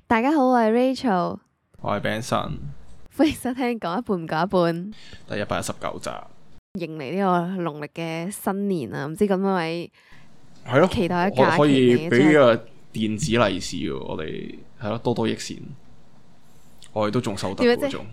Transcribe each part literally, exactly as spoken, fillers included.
大家好，我係 Rachel， 我係 Benson， 歡迎收聽講一半唔講一半， 第一百一十九集， 迎嚟呢個農曆嘅新年啊！唔知咁多位係咯， 期待一假期可以嚟俾個電子利是喎，我哋係咯多多益善，我哋都仲收得嗰種。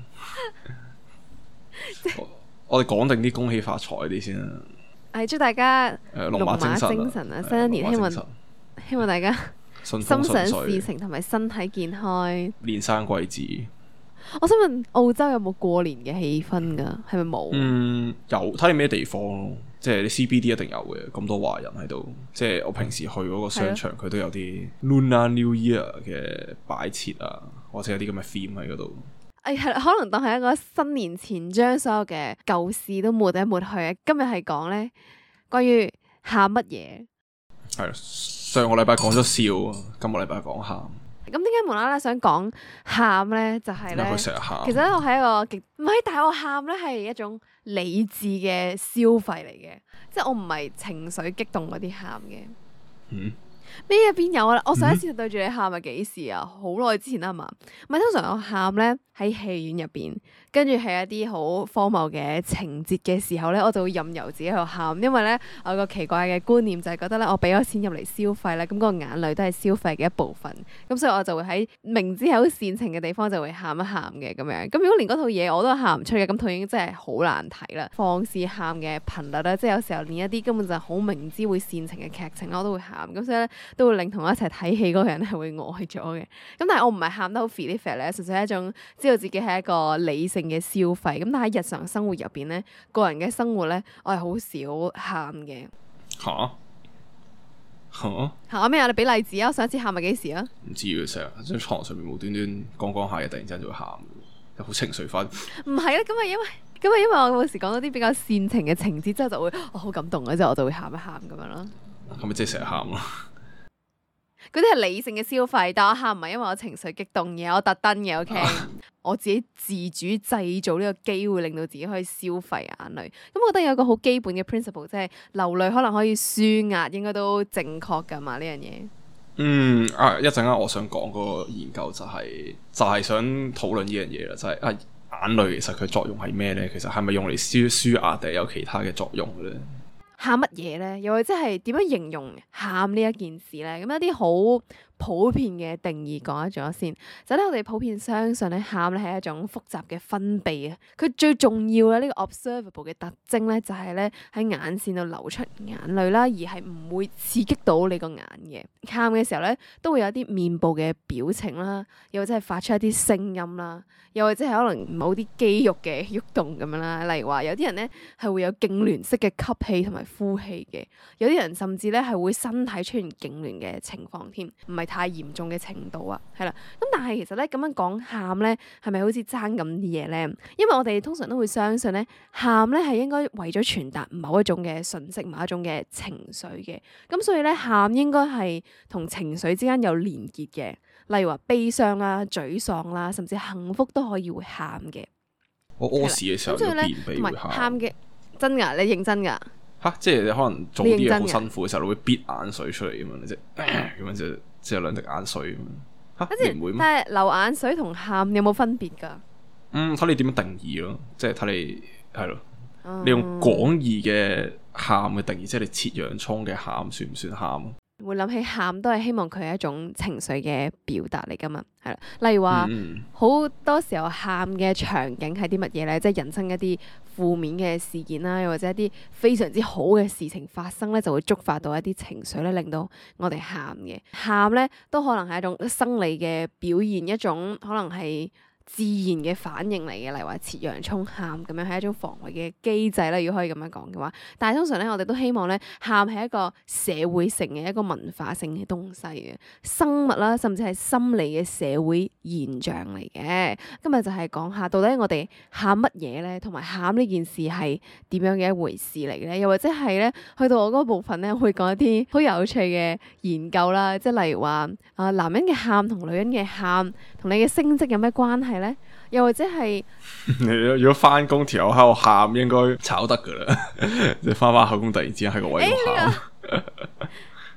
我我哋講定啲恭喜發財啲先啦。 係祝大家誒龍馬精神啊！新一年希望希望大家心心想事成同埋身體健康， 連生貴子。 我想問澳洲有冇過年嘅氣氛㗎？係咪冇？ 嗯，有睇你咩地方咯，即係你 C B D 一定有嘅，咁多華人喺度。即係我平時去嗰個商場，佢都有啲 Lunar New Year 嘅擺設啊，或者有啲咁嘅 theme 喺嗰度。 誒係啦，可能當係一個新年前將所有嘅舊事都抹一抹去啊！今日係講咧關於喊乜嘢？ 係上個禮拜講咗笑，今個禮拜講喊。 咁點解無啦啦想講喊咧？就係、是、咧， 佢成日喊。 其實咧，我係一個極唔係，但係我喊咧係一種理智嘅消費嚟嘅，即係我唔係情緒激動嗰啲喊嘅。 嗯。 咩啊？邊有啊？我上一次對住你喊係幾時啊？好耐之前啦嘛。唔係，通常我喊咧喺戲院入邊，跟住係一啲好荒謬嘅情節嘅時候咧，我就會任由自己喺度喊，因為咧我有個奇怪嘅觀念就係覺得咧，我俾咗錢入嚟消費咧，咁、嗰個眼淚都係消費嘅一部分，咁所以我就會喺明知係好煽情嘅地方就會喊一喊嘅咁樣。咁如果連嗰套嘢我都喊唔出嘅，咁套已經真係好難睇啦。放肆喊嘅頻率咧，即係有時候連一啲根本就係好明知會煽情嘅劇情我都會喊，咁所以咧都會令同我一齊睇戲嗰個人係會呆咗嘅。咁但係我唔係喊得好 feel feel 咧，純粹係一種知道自己係一個理性嘅消費。咁但係喺日常生活入邊咧，個人嘅生活咧，我係好少喊嘅。 吓吓吓咩啊？你俾例子啊！我上一次喊係幾時啊？ 唔知嘅，成日喺張床上面無端端講講下嘢，突然之間就會喊，又好情緒化。 唔係咧，咁係因為咁係因為我有時講到啲比較煽情嘅情節之後，就會我好感動嘅，之後我就會喊一喊咁樣咯。 係咪即係成日喊咯？ 嗰啲係理性嘅消費，但我喊唔係因為我情緒激動嘅，我特登嘅，OK，我自己自主製造呢個機會，令到自己可以消費眼淚。咁我覺得有一個好基本嘅 principle，即係流淚可能可以舒壓，應該都正確噶嘛呢樣嘢。 嗯啊，一陣間我想講嗰個研究就係、是、就係、是、想討論呢樣嘢啦，就係、是、啊眼淚其實佢作用係咩咧？其實係咪用嚟舒舒壓定係有其他嘅作用嘅咧？ 喊乜嘢咧？又或者係點樣形容喊呢一件事咧？咁一啲好普遍嘅定義講咗先，就咧我哋普遍相信咧，喊咧係一種複雜嘅分泌啊。佢最重要嘅呢個 observable 嘅特徵咧，就係咧喺眼線度流出眼淚啦，而係唔會刺激到你個眼嘅。喊嘅時候咧，都會有啲面部嘅表情啦，又或者係發出一啲聲音啦，又或者係可能某啲肌肉嘅喐動咁樣啦。例如話有啲人咧係會有痙攣式嘅吸氣同埋呼氣嘅，有啲人甚至咧係會身體出現痙攣嘅情況添，唔係太嚴重嘅程度啊，係啦。咁但係其實咧咁樣講喊咧，係咪好似爭咁啲嘢咧？因為我哋通常都會相信咧，喊咧係應該為咗傳達某一種嘅訊息、某一種嘅情緒嘅。咁所以咧，喊應該係同情緒之間有連結嘅。例如話悲傷啦、沮喪啦，甚至幸福都可以會喊嘅。 我屙屎嘅時候要便秘會喊。 喊嘅真㗎？你認真㗎？ 吓，即係你可能做啲嘢好辛苦嘅時候，你會憋眼水出嚟咁樣，即係咁樣就即係兩滴眼水咁樣。吓，你唔會咩？ 但係流眼水同喊有冇分別㗎？ 嗯，睇你點樣定義咯，即係睇你係咯。你用廣義嘅喊嘅定義，即係你切洋蔥嘅喊，算唔算喊？ 會諗起喊都係希望佢係一種情緒嘅表達嚟噶嘛，係啦。例如話好、嗯、多時候喊嘅場景係啲乜嘢咧？即係人生一啲負面嘅事件啦，又或者一啲非常之好嘅事情發生咧，就會觸發到一啲情緒咧，令到我哋喊嘅。喊咧都可能係一種生理嘅表現，一種可能係自然嘅反應嚟嘅，例如話切洋蔥喊咁樣係一種防衛嘅機制啦。如果可以咁樣講嘅話，但係通常咧，我哋都希望咧，喊係一個社會性嘅一個文化性嘅東西嘅生物啦，甚至係心理嘅社會現象嚟嘅。今日就係講下到底我哋喊乜嘢咧，同埋喊呢件事係點樣嘅一回事嚟咧？又或者係咧，去到我嗰部分咧，會講一啲好有趣嘅研究啦，即係例如話啊，男人嘅喊同女人嘅喊同你嘅升職有咩關係咧？又或者係如果翻工條友喺度喊，應該炒得噶啦。你翻翻後工突然之間喺個位度喊，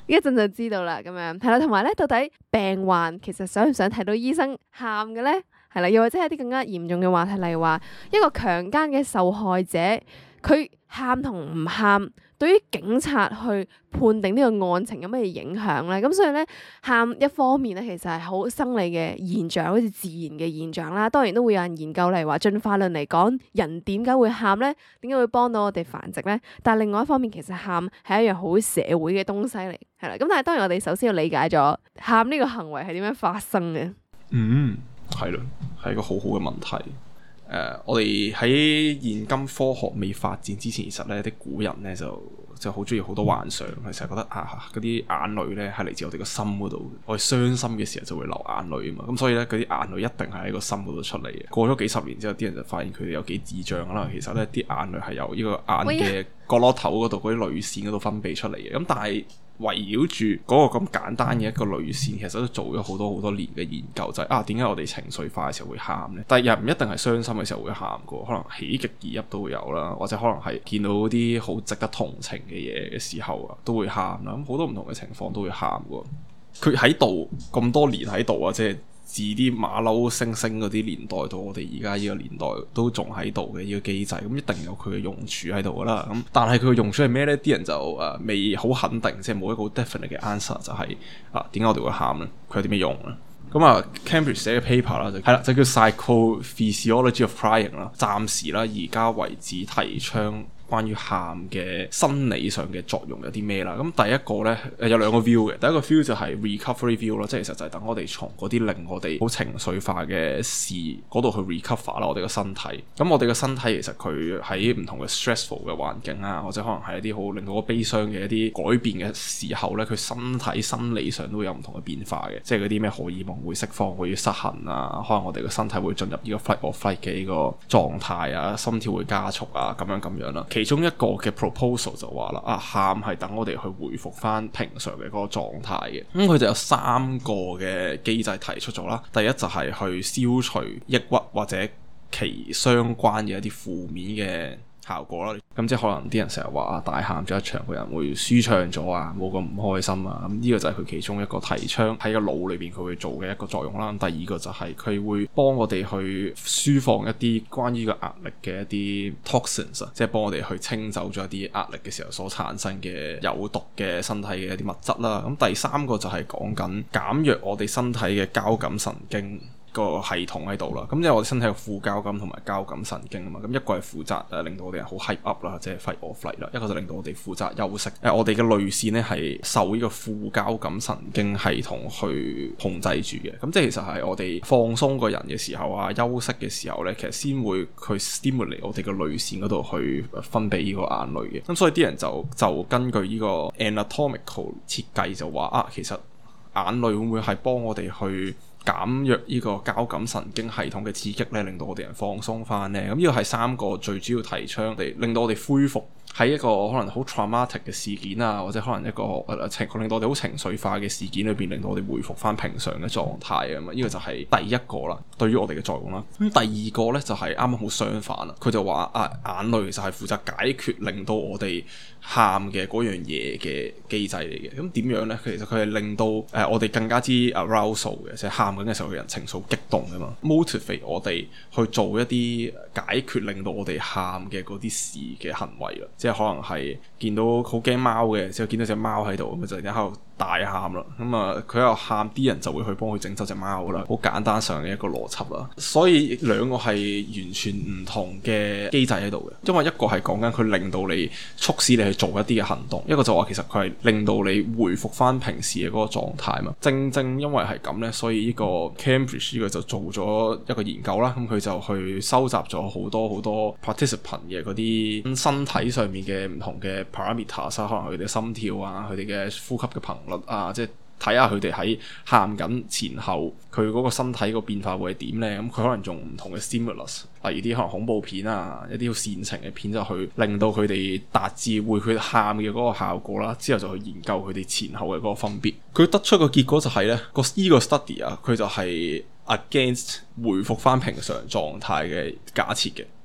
一陣就知道啦，咁樣係啦。同埋咧，到底病患其實想唔想睇到醫生喊嘅咧？係啦，又或者係啲更加嚴重嘅話題，例如話一個強姦嘅受害者，佢喊同唔喊，對於警察去判定呢個案情有咩影響咧？咁所以咧，喊一方面咧，其實係好生理嘅現象，好似自然嘅現象啦。當然都會有人研究，例如話進化論嚟講，人點解會喊咧？點解會幫到我哋繁殖咧？但係另外一方面，其實喊係一樣好社會嘅東西嚟，係啦。咁但係當然我哋首先要理解咗喊呢個行為係點樣發生嘅。 嗯，係咯，係一個好好嘅問題。誒、uh，我哋喺現今科學未發展之前，其實咧啲古人咧就就好中意好多幻想，佢成日覺得啊嗰啲眼淚咧係嚟自我哋個心嗰度，我哋傷心嘅時候就會流眼淚啊嘛，咁所以咧嗰啲眼淚一定係喺個心嗰度出嚟嘅。過咗幾十年之後，啲人就發現佢哋有幾智障啦，其實咧啲眼淚係由呢個眼嘅角落頭嗰度嗰啲淚腺嗰度分泌出嚟嘅。咁但係圍繞住嗰個咁簡單嘅一個淚腺，其實都做咗好多好多年嘅研究，就係、是、啊點解我哋情緒化嘅時候會喊呢？但係人唔一定係傷心嘅時候會喊嘅，可能喜極而泣都會有啦，或者可能係見到啲好值得同情嘅嘢嘅時候啊，都會喊啦。咁好多唔同嘅情況都會喊嘅。佢喺度咁多年喺度啊，即係自啲馬騮猩猩嗰啲年代到我哋而家呢個年代都仲喺度嘅呢個機制，咁一定有佢嘅用處喺度噶啦。咁但係佢嘅用處係咩呢？啲人就誒、呃、未好肯定，即係冇一個 definite 嘅 answer，就係、是、啊點解我哋會喊呢？佢有啲咩用呢？咁啊 Cambridge 寫嘅 paper 啦，就係啦，就叫 Psychophysiology of Crying 啦。暫時啦，而家為止提倡關於喊嘅生理上嘅作用有啲咩啦？咁第一個咧，誒有兩個 view 嘅。第一個 view 就係 recovery view 啦，即係其實就係等我哋從嗰啲令我哋好情緒化嘅事嗰度去 recover 啦，我哋個身體。咁我哋個身體其實佢喺唔同嘅 stressful 嘅環境啊，或者可能係一啲好令到我悲傷嘅一啲改變嘅時候咧，佢身體生理上都會有唔同嘅變化嘅，即係嗰啲咩荷爾蒙會釋放，會失衡啊，可能我哋個身體會進入呢個 fight or flight 嘅呢個狀態啊，心跳會加速啊，咁樣咁樣啦。其中一個嘅 proposal 就話啦，啊喊係等我哋去回復翻平常嘅嗰個狀態嘅。咁、嗯、佢就有三個嘅機制提出咗啦。第一就係去消除抑鬱或者其相關嘅一啲負面嘅效果啦。咁即係可能啲人成日話啊，大喊咗一場，個人會舒暢咗啊，冇咁唔開心啊。咁呢個就係佢其中一個提倡喺個腦裏邊佢會做嘅一個作用啦。第二個就係佢會幫我哋去舒放一啲關於個壓力嘅一啲 toxins 啊，即係幫我哋去清走咗一啲壓力嘅時候所產生嘅有毒嘅身體嘅一啲物質啦。咁第三個就係講緊減弱我哋身體嘅交感神經個系統喺度啦，咁因為我哋身體有副交感同埋交感神經啊嘛，咁一個係負責誒令到我哋人好 hype up 啦，即係 fight or flight 啦，一個就令到我哋負責休息。誒、呃，我哋嘅淚腺咧係受呢個副交感神經系統去控制住嘅，咁即係其實係我哋放鬆個人嘅時候啊，休息嘅時候咧，其實先會去 stimulate 我哋嘅淚腺嗰度去分泌呢個眼淚嘅。咁所以啲人就就根據呢個 anatomical 設計就話啊，其實眼淚會唔會係幫我哋去減弱呢個交感神經系統嘅刺激咧，令到我哋人放鬆翻咧。咁呢個係三個最主要提倡嚟，令到我哋恢復喺一個可能好 traumatic 嘅事件啊，或者可能一個誒情、呃、令到我哋好情緒化嘅事件裏邊，令到我哋恢復翻平常嘅狀態啊嘛。呢個就係第一個啦，對於我哋嘅作用啦。咁第二個咧就係啱啱好相反啦。佢就話啊，眼淚其實係負責解決令到我哋喊嘅嗰樣嘢嘅機制嚟嘅。咁點樣咧？其實佢係令到誒、呃、我哋更加之 arousal 嘅，即係喊緊嘅時候嘅人情緒激動㗎嘛 ，motivate 我哋去做一啲解決令到我哋喊嘅嗰啲事嘅行為啦。即係可能係見到好驚貓嘅，之後見到隻貓喺度，咁就喺度大喊啦。咁啊，佢喺度喊，啲人就會去幫佢整走隻貓啦。好簡單上嘅一個邏輯啦。所以兩個係完全唔同嘅機制喺度嘅。因為一個係講緊佢令到你促使你去做一啲嘅行動，一個就話其實佢係令到你回復翻平時嘅嗰個狀態嘛。正正因為係咁呢，所以呢個 Cambridge 呢個就做咗一個研究啦。咁佢就去收集咗好多好多 participant 嘅嗰啲身體上面嘅唔同嘅 parameters，可能佢哋嘅心跳啊，佢哋嘅呼吸嘅頻率啊，即係睇下佢哋喺喊緊前後，佢嗰個身體個變化會係點咧？咁佢可能用唔同嘅 stimulus，例如啲可能恐怖片啊，一啲好煽情嘅片，就去令到佢哋達至會佢喊嘅嗰個效果啦。之後就去研究佢哋前後嘅嗰個分別。佢得出個結果就係咧，個依個 study 啊，佢就係 against 回復翻平常狀態嘅假設嘅。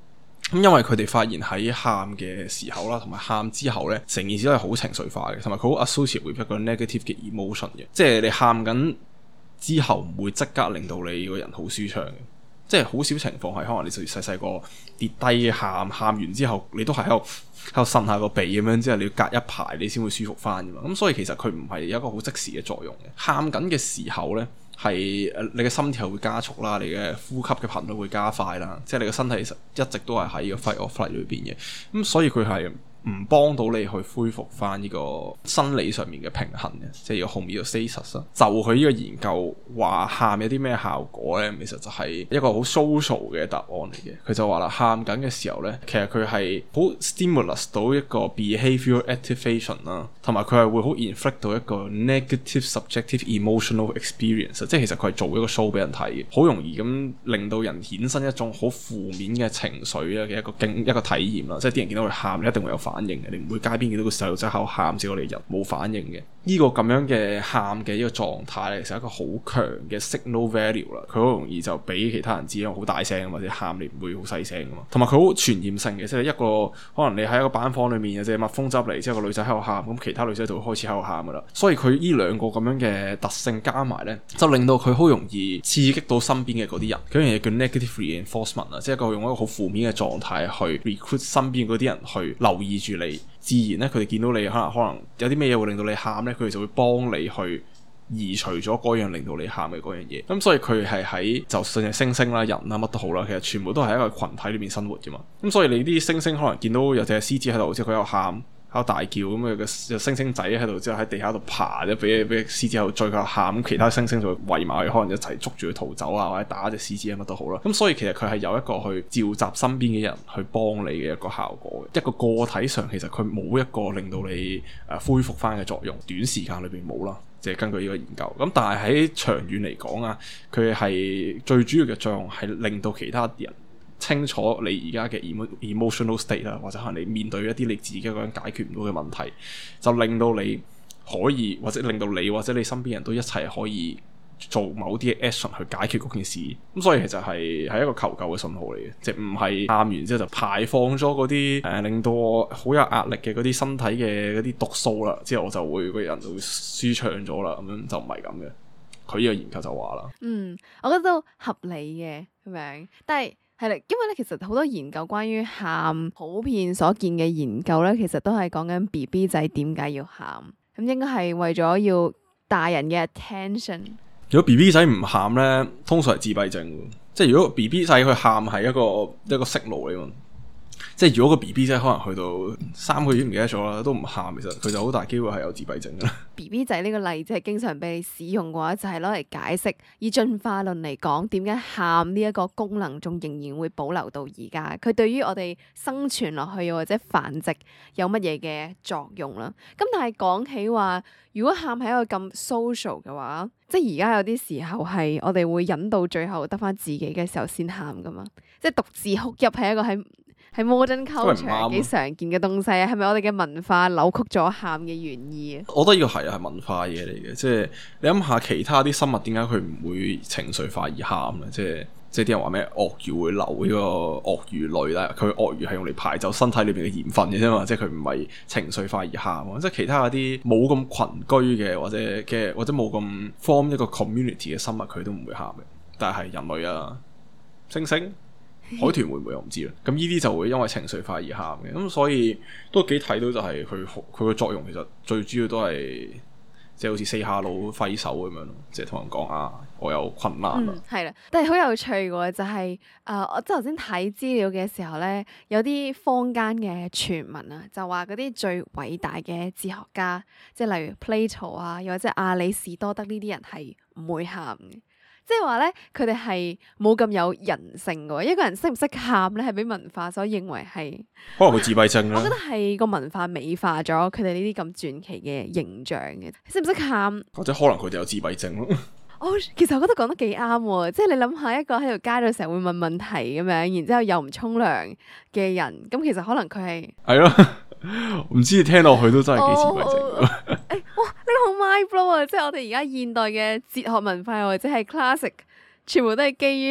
咁因為佢哋發現喺喊嘅時候啦，同埋喊之後咧，成件事都係好情緒化嘅，同埋佢好 associate with 一個 negative 嘅 emotion 嘅，即係你喊緊之後唔會即刻令到你個人好舒暢嘅，即係好少情況係可能你細細個跌低嘅喊，喊完之後你都係喺度喺度擤下個鼻咁樣，之後你要隔一排你先會舒服翻㗎嘛。咁所以其實佢唔係有一個好即時嘅作用嘅。喊緊嘅時候咧，係誒你嘅心跳會加速啦，你嘅呼吸嘅頻率會加快啦，即係你嘅身體其實一直都係喺個 fight or flight 裏邊嘅。咁所以佢係唔幫到你去恢復翻呢個生理上面嘅平衡嘅，即係個 homeostasis 啦。就佢呢個研究話喊有啲咩效果咧，其實就係一個好 social 嘅答案嚟嘅。佢就話啦，喊緊嘅時候咧，其實佢係好 stimulus 到一個 behavioral activation 啦，同埋佢係會好 inflict 到一個 negative subjective emotional experience， 即係其實佢係做一個 show 俾人睇嘅，好容易咁令到人衍生一種好負面嘅情緒啊嘅一個經一個體驗啦。即係啲人見到佢喊，你一定會有反應嘅，你唔會街邊見到個細路仔喺度喊，之後你人冇反應嘅。呢個咁樣嘅喊嘅呢個狀態咧，其實係一個好強嘅 signal value 啦。佢好容易就俾其他人知，因為好大聲或者喊你唔會好細聲噶嘛。同埋佢好傳染性嘅，即係一個可能你喺一個班房裏面有隻蜜蜂執嚟，之後個女仔喺度喊，咁其他女仔就會開始喺度喊噶啦。所以佢呢兩個咁樣嘅特性加埋咧，就令到佢好容易刺激到身邊嘅嗰啲人。嗰樣嘢叫 negative reinforcement 啊，即係一個用一個好負面嘅狀態去 recruit 身邊嗰啲人去留意住你。自然咧，佢哋見到你可能可能有啲咩嘢會令到你喊咧，佢哋就會幫你去移除咗嗰樣令到你喊嘅嗰樣嘢。咁所以佢係喺就算係猩猩啦、人啦、乜都好啦，其實全部都係喺一個群體裏面生活嘅嘛。咁所以你啲猩猩可能見到有隻獅子喺度，即係佢有喊。喺度大叫咁樣嘅猩猩仔喺度，之後喺地下度爬，即俾俾獅子喺度追佢喊，咁其他猩猩就會圍埋佢，可能一齊捉住佢逃走啊，或者打隻獅子啊乜都好啦。咁所以其實佢係有一個去召集身邊嘅人去幫你嘅一個效果嘅。一個個體上其實佢冇一個令到你誒恢復翻嘅作用，短時間裏邊冇啦，即係根據呢個研究。咁但係喺長遠嚟講啊，佢係最主要嘅作用係令到其他人清楚你而家嘅 emotional state 啦，或者可能你面對一啲你自己一個人解決唔到嘅問題，就令到你可以或者令到你或者你身邊人都一齊可以做某啲嘅 action 去解決嗰件事。咁所以其實係係一個求救嘅信號嚟嘅，即係唔係喊完之後就排放咗嗰啲誒令到我好有壓力嘅嗰啲身體嘅嗰啲毒素啦，之後我就會個人就會舒暢咗啦，咁樣就唔係咁嘅。佢呢個研究就話啦， 嗯，我覺得都合理嘅咁樣，但係。係啦，因為咧，其實好多研究關於喊普遍所見嘅研究咧，其實都係講緊 B B 仔點解要喊，咁應該係為咗要大人嘅 attention。 如果 B B 仔唔喊咧，通常係自閉症，即係如果 B B 仔佢喊係一個一個 signal 嚟嘛。即係如果個 B B 仔可能去到三個月唔記得咗啦，都唔喊，其實佢就好大機會係有自閉症㗎啦。B B 仔呢個例子係經常被你使用嘅話，就係攞嚟解釋以進化論嚟講，點解喊呢一個功能仲仍然會保留到而家？佢對於我哋生存落去或者繁殖有乜嘢嘅作用啦？咁但係講起話，如果喊係一個咁 social 嘅話，即係而家有啲時候係我哋會忍到最後得返自己嘅時候先喊㗎嘛？即係獨自哭泣係一個喺係 modern culture 幾常見嘅東西啊，係咪我哋嘅文化扭曲咗喊嘅原意啊？ 我覺得呢個係係文化嘢嚟嘅，即係你諗下其他啲生物點解佢唔會情緒化而喊咧？即係即係啲人話咩鱷魚會流呢個鱷魚淚啦，佢鱷魚係用嚟排走身體裏邊嘅鹽分嘅啫嘛，即係佢唔係情緒化而喊。即係其他嗰啲冇咁群居嘅或者嘅或者冇咁 form 一個 community 嘅生物，佢都唔會喊嘅。但係人類啊，猩猩。海豚會唔會我唔知啦，咁呢啲就會因為情緒化而喊嘅，咁所以都幾睇到就係佢佢個作用其實最主要都係即係好似 say hello 揮手咁樣咯，即係同人講啊我有困難啦， 係啦、嗯，但係好有趣嘅就係、是、誒、呃、我即係頭先睇資料嘅時候咧，有啲坊間嘅傳聞啊，就話嗰啲最偉大嘅哲學家，即係例如 Plato 啊，又或者亞里士多德呢啲人係唔會喊嘅。即係話咧，佢哋係冇咁有人性嘅。一個人識唔識喊咧，係俾文化所認為係可能佢自閉症啦。 我覺得係個文化美化咗佢哋呢啲咁傳奇嘅形象嘅。識唔識喊？ 或者可能佢哋有自閉症咯。 哦，其實我覺得講得幾啱喎。即係你諗下，一個喺條街度成日會問問題咁樣，然之後又唔沖涼嘅人，咁其實可能佢係係咯。唔知你聽落去都真係幾自閉症。誒、 哦欸，哇！呢個好 mind blow 啊！即係我哋而家現代嘅哲學文化或者係 classic，全部都係基於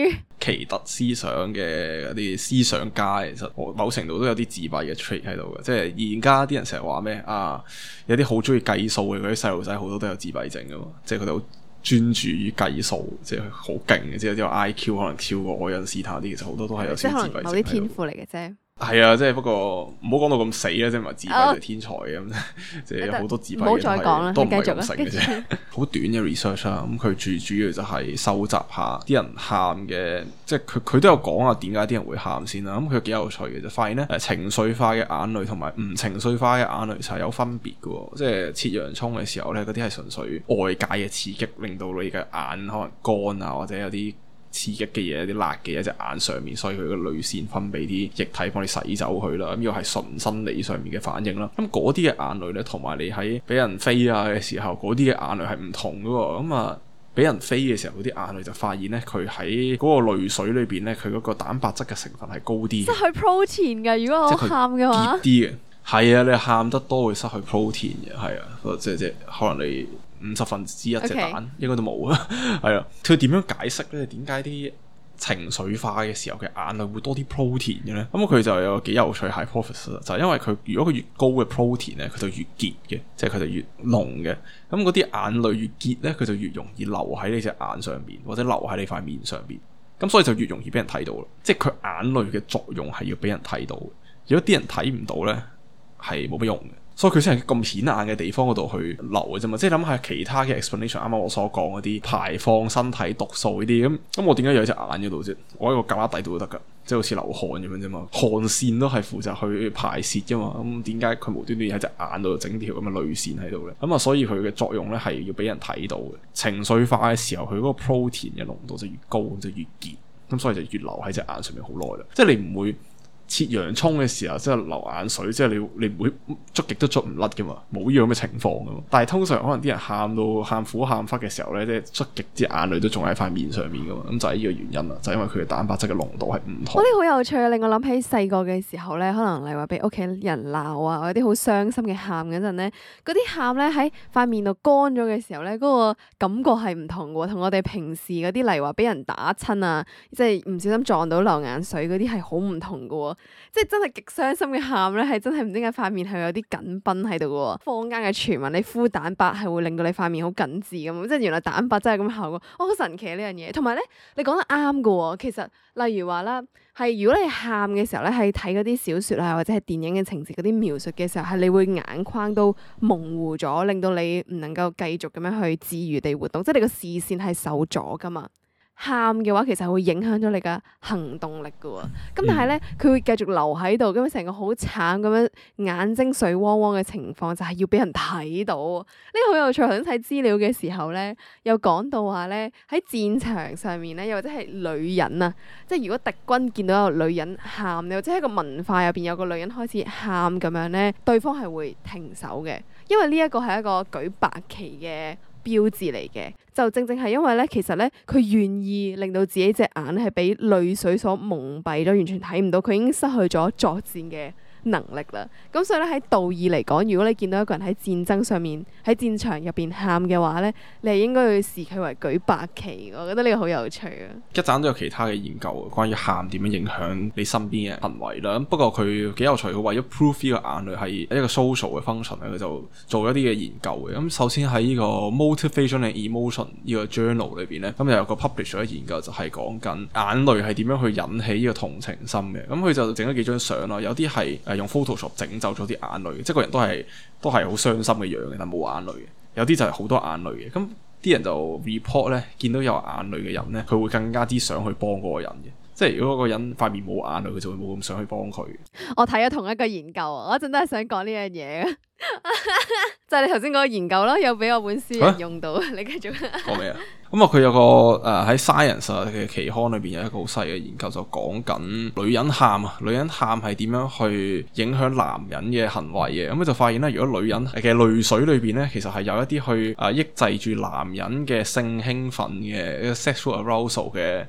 奇特思想嘅嗰啲思想家，其實某程度都有啲自閉嘅 trait 喺度嘅。即係而家啲人成日話咩啊，有啲好中意計數嘅嗰啲細路仔，好多都有自閉症噶嘛。即係佢哋好專注於計數，即係好勁嘅，即係有啲 I Q 可能超過愛因斯坦啲，其實好多都係有少少自閉症。即係可能某啲天賦嚟嘅啫。 係啊，即係不過唔好講到咁死啦，即係唔係自閉就天才咁，哦、即係有好多自閉嘅係都唔係咁醒嘅啫。好短嘅 research 啦，咁佢最主要就係收集下啲人喊嘅，即係佢佢都有講下點解啲人會喊先啦。咁佢幾有趣嘅就發現咧，誒情緒化嘅眼淚同埋唔情緒化嘅眼淚就係有分別嘅，即係切洋葱嘅時候咧，嗰啲係純粹外界嘅刺激，令到你嘅眼可能乾啊，或者有啲刺激嘅嘢，有啲辣嘅喺隻眼上面，所以佢個淚腺分泌啲液體幫你洗走佢啦。咁呢個係純生理上面嘅反應啦。咁嗰啲嘅眼淚咧，同埋你喺俾人飛啊嘅時候，嗰啲嘅眼淚係唔同嘅喎。咁啊，俾人飛嘅時候，嗰啲眼淚就發現咧，佢喺嗰個淚水裏邊咧，佢嗰個蛋白質嘅成分係高啲，失去 protein 㗎。如果我喊嘅話， 結啲嘅係啊，你喊得多會失去 protein 嘅，係啊，即係即係可能你五十分之一隻蛋 Okay. 應該都冇啊，係啊。佢點樣解釋咧？點解啲情緒化嘅時候嘅眼淚會多啲 protein 嘅咧？咁佢就有幾有趣 hypothesis，就係因為佢如果佢越高嘅 protein 咧，佢就越結嘅，即係佢就越濃嘅。咁嗰啲眼淚越結咧，佢就越容易留喺你隻眼上邊，或者留喺你塊面上邊。咁所以就越容易俾人睇到啦。即係佢眼淚嘅作用係要俾人睇到嘅。如果啲人睇唔到咧，係冇乜用嘅。所以佢先係咁顯眼嘅地方嗰度去流嘅啫嘛，即係諗下其他嘅 explanation，啱啱我所講嗰啲排放身體毒素呢啲咁，咁我點解要喺隻眼嗰度啫？我喺個胳肋底度都得噶，即係好似流汗咁樣啫嘛，汗腺都係負責去排泄噶嘛，咁點解佢無端端喺隻眼度整條咁嘅淚腺喺度咧？咁啊，所以佢嘅作用咧係要俾人睇到嘅。情緒化嘅時候，佢嗰個 protein 嘅濃度就越高，就越結，咁所以就越留喺隻眼上面好耐啦。即係你唔會切洋葱嘅時候，即係流眼水，即係你你唔會捉極都捉唔甩噶嘛，冇呢樣咁嘅情況噶嘛。但係通常可能啲人喊到喊苦喊忽嘅時候咧，即係捉極啲眼淚都仲喺塊面上面噶嘛，咁就係呢個原因啦，就係因為佢嘅蛋白質嘅濃度係唔同。 嗰啲好有趣啊！令我諗起細個嘅時候咧，可能例如話俾屋企人鬧啊，或者啲好傷心嘅喊嗰陣咧，嗰啲喊咧喺塊面度乾咗嘅時候咧，嗰個感覺係唔同嘅喎，同我哋平時嗰啲例如話俾人打親啊，即係唔小心撞到流眼水嗰啲係好唔同嘅喎。即係真係極傷心嘅喊咧，係真係唔知點解塊面係有啲緊繃喺度嘅喎。坊間嘅傳聞，你敷蛋白係會令到你塊面好緊緻咁，即係原來蛋白真係咁效果，哦，好神奇呢樣嘢。同埋咧，你講得啱嘅喎，其實例如話啦，係如果你喊嘅時候咧，係睇嗰啲小説啊，或者係電影嘅情節嗰啲描述嘅時候，係你會眼眶都模糊咗，令到你唔能夠繼續咁樣去自如地活動，即係你個視線係受阻噶嘛。喊嘅話其實係會影響咗你嘅行動力㗎喎，咁但係咧佢會繼續留喺度，咁樣成個好慘咁樣眼睛水汪汪嘅情況就係要俾人睇到。呢個好有趣，頭先睇資料嘅時候咧，有講到話咧喺戰場上面咧，又或者係女人啊，即係如果敵軍見到有女人喊，又或者喺個文化入邊有個女人開始喊咁樣咧，對方係會停手嘅，因為呢一個係一個舉白旗嘅標誌嚟嘅，就正正係因為咧，其實咧佢願意令到自己隻眼係俾淚水所蒙蔽咗，完全睇唔到，佢已經失去咗作戰嘅能力啦。咁所以咧喺道義嚟講，如果你見到一個人喺戰爭上面喺戰場入邊喊嘅話咧，你係應該要視佢為舉白旗。我覺得呢個好有趣啊！ 一陣都有其他嘅研究關於喊點樣影響你身邊嘅行為啦。不過佢幾有趣，佢為咗 prove 呢個眼淚係一個 social 嘅 function 咧，佢就做一啲嘅研究嘅。咁首先喺呢個 motivation and emotion 呢個 journal 裏邊咧，咁就有個 publish 咗研究，就係講緊眼淚係點樣去引起呢個同情心嘅。咁佢就整咗幾張相咯，有啲係誒用 Photoshop 整走咗啲眼淚，即係個人都係都係好傷心嘅樣嘅，但冇眼淚嘅。有啲就係好多眼淚嘅。咁啲人就 report 咧，見到有眼淚嘅人咧，佢會更加之想去幫嗰個人嘅。即係如果嗰個人塊面冇眼淚，佢就會冇咁想去幫佢。 我睇咗同一個研究啊，我一陣都係想講呢樣嘢。就係你頭先嗰個研究咯，有俾我本書人用到。啊、你繼續講咩啊？咁啊，佢有個誒喺、呃、Science 嘅期刊裏邊有一個好細嘅研究，就講緊女人喊啊，女人喊係點樣去影響男人嘅行為嘅。咁佢就發現咧，如果女人嘅淚水裏邊咧，其實係有一啲去誒、呃、抑制住男人嘅性興奮嘅一個 sexual arousal 嘅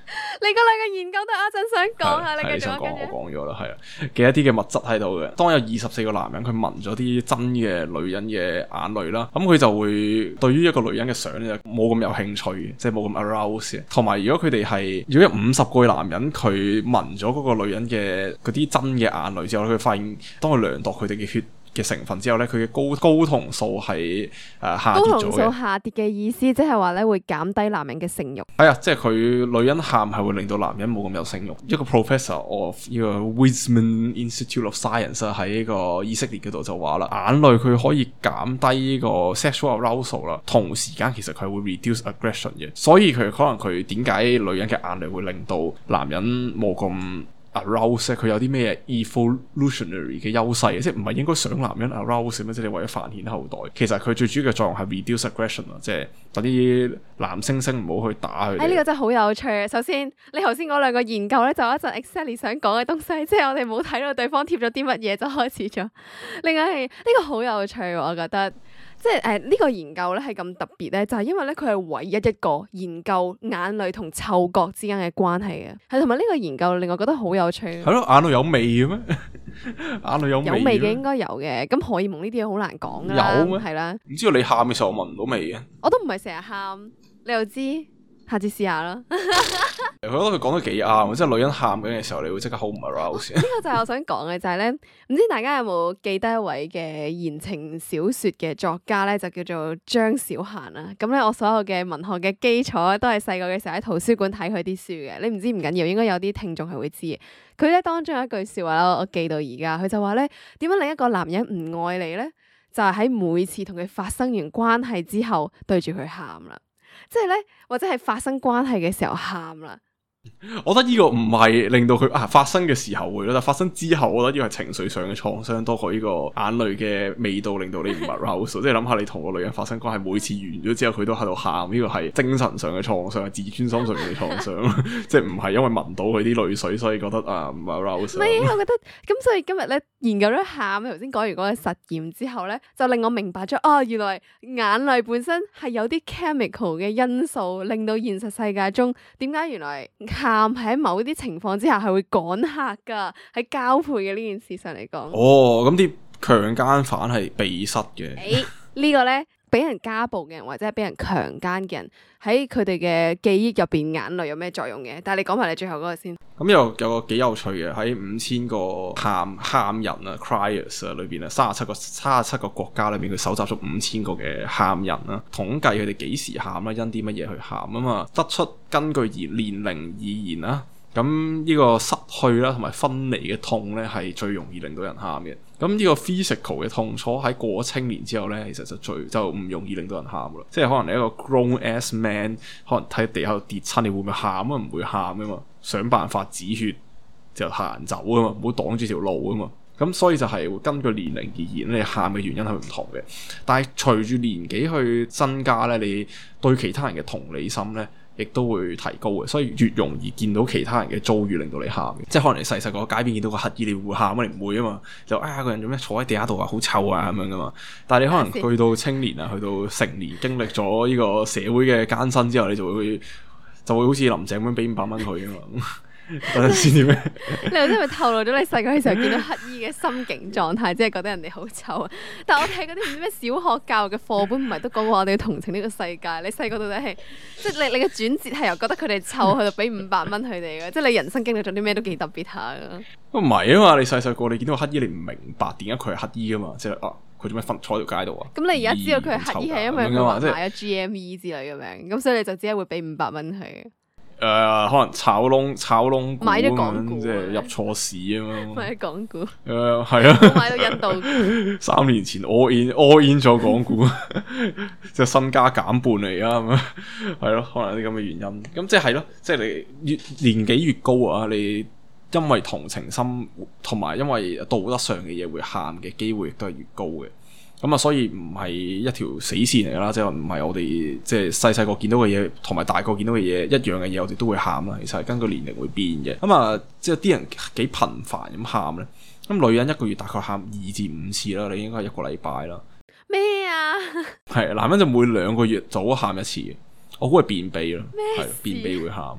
你嗰兩個研究都阿珍想講下， 係你繼續你想講， 跟住。 我講咗啦，係啊嘅一啲嘅物質喺度嘅。當有二十四個男人佢聞咗啲真嘅女人嘅眼淚啦，咁佢就會對於一個女人嘅相咧冇咁有興趣嘅，即係冇咁 arouse 嘅。同埋如果佢哋係如果有五十個男人佢聞咗嗰個女人嘅嗰啲真嘅眼淚之後咧，佢發現當佢量度佢哋嘅血嘅成分之後咧，佢嘅高高酮素係誒、呃、下跌咗高酮素嘅。 下跌嘅意思，即係話咧會減低男人嘅性慾。 係啊，即係佢女人喊係會令到男人冇咁有性慾。一個 professor of 呢個 Weizmann Institute of Science 喺呢個以色列嗰度就話啦，眼淚佢可以減低呢個 sexual arousal 啦，同時間其實佢係會 reduce aggression 嘅。所以佢可能佢點解女人嘅眼淚會令到男人冇咁arouse， 佢有啲咩 evolutionary 嘅優勢，即係唔係應該想男人 arouse 咩？即係為咗繁衍後代。其實佢最主要嘅作用係 reduce aggression 啊，即係嗰啲男猩猩唔好去打佢哋。 哎，呢個真係好有趣。首先，你頭先嗰兩個研究咧，就有一陣 exactly 想講嘅東西，即係我哋冇睇到對方貼咗啲乜嘢就開始咗。另外係呢個好有趣，我覺得。即係誒呢個研究咧係咁特別咧，就係、是、因為咧佢係唯一一個研究眼淚同嗅覺之間嘅關係嘅，係同埋呢個研究令我覺得好有趣。 係咯，眼淚有味嘅咩？眼淚有味有味嘅應該有嘅，咁荷爾蒙呢啲嘢好難講㗎啦， 有咩？ 係啦。 唔知道你喊嘅時候聞唔到味嘅？ 我都唔係成日喊，你又知？下次試下啦。 佢覺得佢講得幾啱，即係女人喊緊嘅時候，你會即刻好唔 arouse。 呢個就係我想講嘅，就係咧，唔知大家有冇記得一位嘅言情小說嘅作家咧，就叫做張小嫻啦。咁咧，我所有嘅文學嘅基礎都係細個嘅時候喺圖書館睇佢啲書嘅。你唔知唔緊要，應該有啲聽眾係會知嘅。佢咧當中有一句說話啦，我記到而家，佢就話咧，點樣令一個男人唔愛你咧？就係喺每次同佢發生完關係之後，對住佢喊啦。即係咧，或者係發生關係嘅時候喊啦。 我覺得呢個唔係令到佢啊發生嘅時候會咯，但發生之後，我覺得呢個係情緒上嘅創傷多過呢個眼淚嘅味道令到你唔 arouse。即係諗下你同個女人發生關係，每次完咗之後佢都喺度喊，呢個係精神上嘅創傷，係自尊心上嘅創傷，即係唔係因為聞到佢啲淚水所以覺得啊唔 arouse。 唔係，我覺得咁所以今日咧研究咗喊，頭先講完嗰個實驗之後咧，就令我明白咗哦，原來眼淚本身係有啲 chemical 嘅因素，令到現實世界中點解原來喊係喺某啲情況之下係會趕客噶，喺交配嘅呢件事上嚟講。 哦，咁啲強姦犯係避失嘅。 誒、欸，這個、呢個咧俾人家暴嘅人或者係俾人強姦嘅人喺佢哋嘅記憶入邊，眼淚有咩作用嘅？但係你講埋你最後嗰個先。 咁又有個幾有趣嘅，喺五千個喊喊人啊 criers 啊裏邊啊，三十七個三十七個國家裏邊，佢搜集咗五千個嘅喊人啦，統計佢哋幾時喊啦，因啲乜嘢去喊啊嘛，得出根據而年齡而言啦。咁呢個失去啦同埋分離嘅痛咧，係最容易令到人喊嘅。咁呢個 physical 嘅痛楚喺過咗青年之後咧，其實就最就唔容易令到人喊噶啦。即係可能你一個 grown ass man，可能睇地下度跌親，你會唔會喊啊？唔會喊噶嘛，想辦法止血就行走啊嘛，唔好擋住條路啊嘛。咁所以就係會根據年齡而言，你喊嘅原因係唔同嘅。但係隨住年紀去增加咧，你對其他人嘅同理心咧，亦都會提高嘅，所以越容易見到其他人嘅遭遇令到你喊嘅，即係可能你細細個喺街邊見到個乞兒，你會喊啊？你唔會啊嘛？就啊、哎、個人做咩坐喺地下度啊，好臭啊咁樣噶嘛。但係你可能去到青年啊，去到成年，經歷咗呢個社會嘅艱辛之後，你就會就會好似林鄭咁樣俾五百蚊佢啊嘛。等陣先點咩？ 你頭先咪透露咗你細個嘅時候見到乞兒嘅心境狀態，即係覺得人哋好臭啊！但係我睇嗰啲唔知咩小學教育嘅課本，唔係都講過我哋要同情呢個世界？你細個到底係即係你你嘅轉折係由覺得佢哋臭去到俾五百蚊佢哋嘅，即係你人生經歷咗啲咩都幾特別下噶。 唔係啊嘛，你細細個你見到乞兒，你唔明白點解佢係乞兒噶嘛？即係啊，佢做咩瞓坐喺條街度啊？ 咁你而家知道佢係乞兒係因為佢話買咗 G M E 之類嘅名，咁所以你就只係會俾五百蚊佢。 誒、呃，可能炒窿炒窿股買咗港股， 即係入錯市啊嘛。 買咗港股。誒、 呃，係啊。 買到印度。 三年前 all in all in 咗港股，即係身家減半嚟啊，咁樣係咯，可能有啲咁嘅原因。咁即係咯，即係你越年紀越高啊，你因為同情心同埋因為道德上嘅嘢會喊嘅機會亦都係越高嘅。咁啊，所以唔係一條死線嚟噶啦，即係唔係我哋即係細細個見到嘅嘢，同埋大個見到嘅嘢一樣嘅嘢，我哋都會喊啦。其實係根據年齡會變嘅。咁啊，即係啲人幾頻繁咁喊咧。咁女人一個月大概喊二至五次啦，你應該係一個禮拜啦。 咩啊？ 係男人就每兩個月早喊一次嘅。我估係便秘咯，係便秘會喊。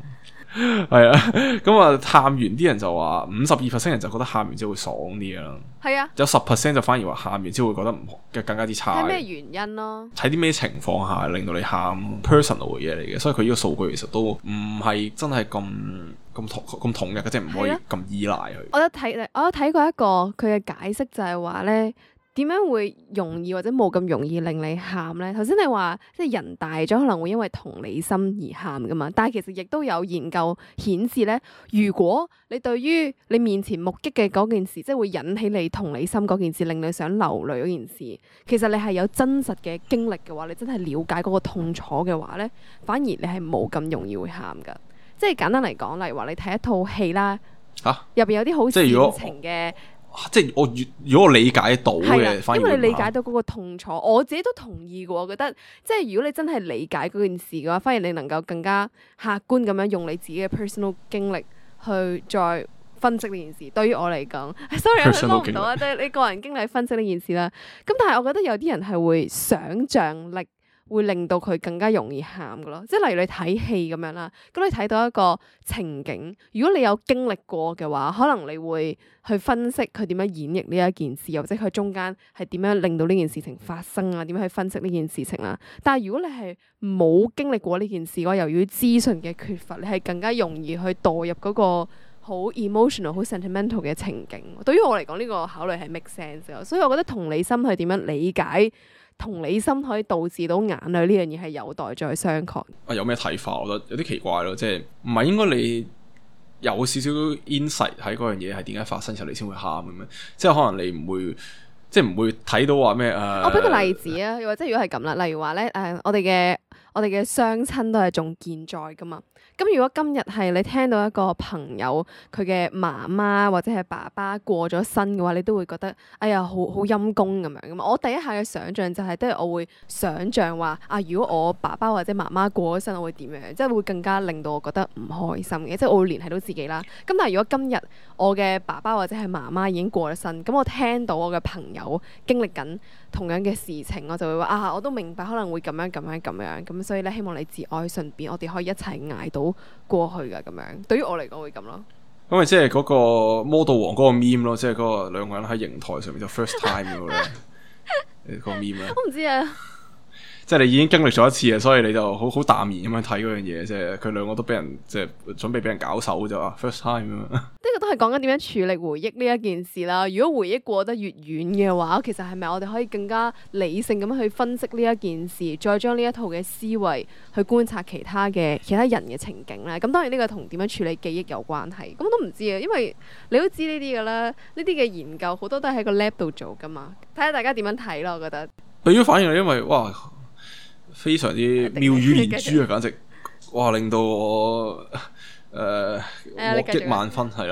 係啊，咁啊喊完啲人就話五十二 percent 人就覺得喊完之後會爽啲啦， 係啊， 有十 percent 就反而話喊完之後會覺得唔好嘅更加之差。 係咩原因咯？ 睇啲咩情況下令到你喊 personal 嘅嘢嚟嘅，所以佢呢個數據其實都唔係真係咁咁統咁統一嘅，即係唔可以咁依賴佢。 我有睇，我有睇過一個佢嘅解釋就係話咧。點樣會容易或者冇咁容易令你喊咧？頭先你話即係人大咗可能會因為同理心而喊噶嘛，但係其實亦都有研究顯示咧，如果你對於你面前目擊嘅嗰件事，即係會引起你同理心嗰件事，令你想流淚嗰件事，其實你係有真實嘅經歷嘅話，你真係了解嗰個痛楚嘅話咧，反而你係冇咁容易會喊噶。即係簡單嚟講，例如話你睇一套戲啦，嚇入邊有啲好煽情嘅。 即係我如果我理解到嘅， 反而因為你理解到嗰個痛楚，我自己都同意嘅。我覺得即係如果你真係理解嗰件事嘅話，反而你能夠更加客觀咁樣用你自己嘅 personal 經歷去再分析呢件事。對於我嚟講，sorry 我諗唔到啊，即係你個人經歷分析呢件事啦。咁但係我覺得有啲人係會想像力。會令到佢更加容易喊㗎咯，即係例如你睇戲咁樣啦，咁你睇到一個情景，如果你有經歷過嘅話，可能你會去分析佢點樣演繹呢一件事，又或者佢中間係點樣令到呢件事情發生啊，點樣去分析呢件事情啦。但係如果你係冇經歷過呢件事嘅話，由於資訊嘅缺乏，你係更加容易去墮入嗰個好 emotional、好 sentimental 嘅情景。對於我嚟講，呢個考慮係 make sense 嘅，所以我覺得同理心係點樣理解。同理心可以導致到眼淚呢樣嘢係有待再商榷。 啊，有咩睇法？我覺得有啲奇怪咯，即係唔係應該你有少少 insight 喺嗰樣嘢係點解發生時候你先會喊嘅咩？即係可能你唔會，即係唔會睇到話咩誒？ 我俾個例子啊，又或者如果係咁啦，例如話咧誒，我哋嘅我哋嘅雙親都係仲健在噶嘛。咁如果今日係你聽到一個朋友佢嘅媽媽或者係爸爸過咗身嘅話，你都會覺得哎呀好好陰公咁樣噶嘛。我第一下嘅想像就係、是，都係我會想像話啊，如果我爸爸或者媽媽過咗身，我會點樣？即係會更加令到我覺得唔開心嘅，即係我會聯繫到自己啦。咁但係如果今日我嘅爸爸或者係媽媽已經過咗身，咁我聽到我嘅朋友經歷緊同樣嘅事情，我就會話啊，我都明白可能會咁樣咁樣咁樣，咁所以咧希望你節哀順變，我哋可以一齊捱到過去噶咁樣。對於我嚟講會咁咯。 咁咪即係嗰個魔道王嗰個 meme 咯，即係嗰個兩個人喺刑台上面就 first time 嗰個咧，嗰個 meme 咧。我唔知啊。即係你已經經歷咗一次啊，所以你就好好淡然咁樣睇嗰樣嘢，即係佢兩個都俾人即係準備俾人搞手就話 first time 咁樣。呢個都係講緊點樣處理回憶呢一件事啦。如果回憶過得越遠嘅話，其實係咪我哋可以更加理性咁樣去分析呢一件事，再將呢一套嘅思維去觀察其他嘅其他人嘅情景咧？咁當然呢個同點樣處理記憶有關係。咁我都唔知啊，因為你都知呢啲㗎啦，呢啲嘅研究好多都係喺個 lab 度做㗎嘛。睇下大家點樣睇咯，我覺得。 俾咗反應，因為哇〜非常之妙語連珠啊！簡直哇，令到我誒獲益萬分係啦，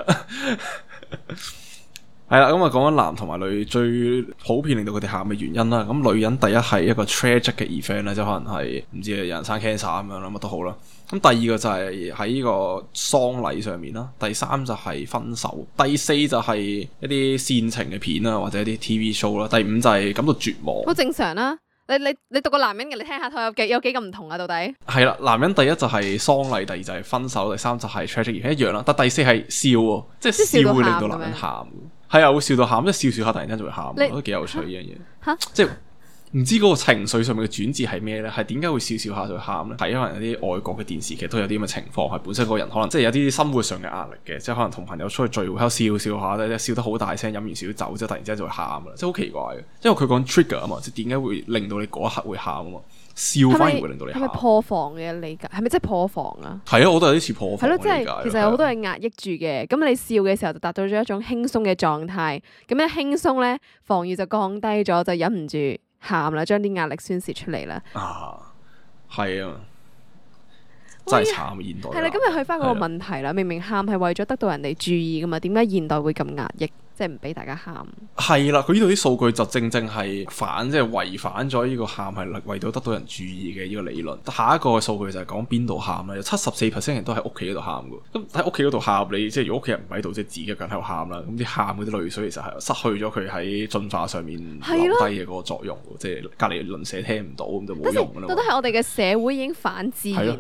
係啦。咁啊，講緊男同埋女最普遍令到佢哋喊嘅原因啦。咁女人第一係一個 tragic 嘅 event 咧，即係可能係唔知有人生 cancer 咁樣啦，乜都好啦。咁第二個就係喺呢個喪禮上面啦，第三就係分手，第四就係一啲煽情嘅片啊，或者一啲 T V show 啦，第五就係感到絕望。 好正常啦。你你你讀個男人嘅，你聽下佢有幾有幾咁唔同啊？到底係啦，男人第一就係喪禮，第二就係分手，第三就係 tragic 一樣啦。但第四係笑喎，即係笑會令到男人喊。係啊，會笑到喊，即係笑笑下突然間就會喊，我覺得幾有趣呢樣嘢。嚇！即係唔知嗰個情緒上面嘅轉折係咩咧？係點解會笑笑下就會喊咧？係因為有啲外國嘅電視劇都有啲咁嘅情況，係本身嗰個人可能即係有啲生活上嘅壓力嘅，即係可能同朋友出去聚會喺度笑笑下咧，笑得好大聲，飲完少少酒之後突然之間就會喊啦，即係好奇怪嘅。因為佢講 trigger 啊嘛，即係點解會令到你嗰一刻會喊啊嘛？笑反而會令到你喊。 係咪破防嘅理解？係咪即係破防啊？ 係啊，我都有啲似破防。 係咯，即係其實有好多嘢壓抑住嘅。咁你笑嘅時候就達到咗一種輕鬆嘅狀態。咁一輕鬆咧，防禦就降低咗，就忍唔住喊啦，將啲壓力宣泄出嚟啦。啊， 係啊，真係慘現代。 係啦，今日去翻嗰個問題啦。明明喊係為咗得到人哋注意噶嘛，點解現代會咁壓抑？即係唔俾大家喊。係啦， 佢呢度啲數據就正正係反，即係違反咗呢個喊係為咗得到人注意嘅呢個理論。下一個數據就係講邊度喊啦，有七十四 percent 人都喺屋企嗰度喊嘅。咁喺屋企嗰度喊，你即係如果屋企人唔喺度，即係自己一個人喺度喊啦。咁啲喊嗰啲淚水其實係失去咗佢喺進化上面留低嘅嗰個作用，即係隔離鄰舍聽唔到咁就冇用㗎啦。 覺得係我哋嘅社會已經反自然啦。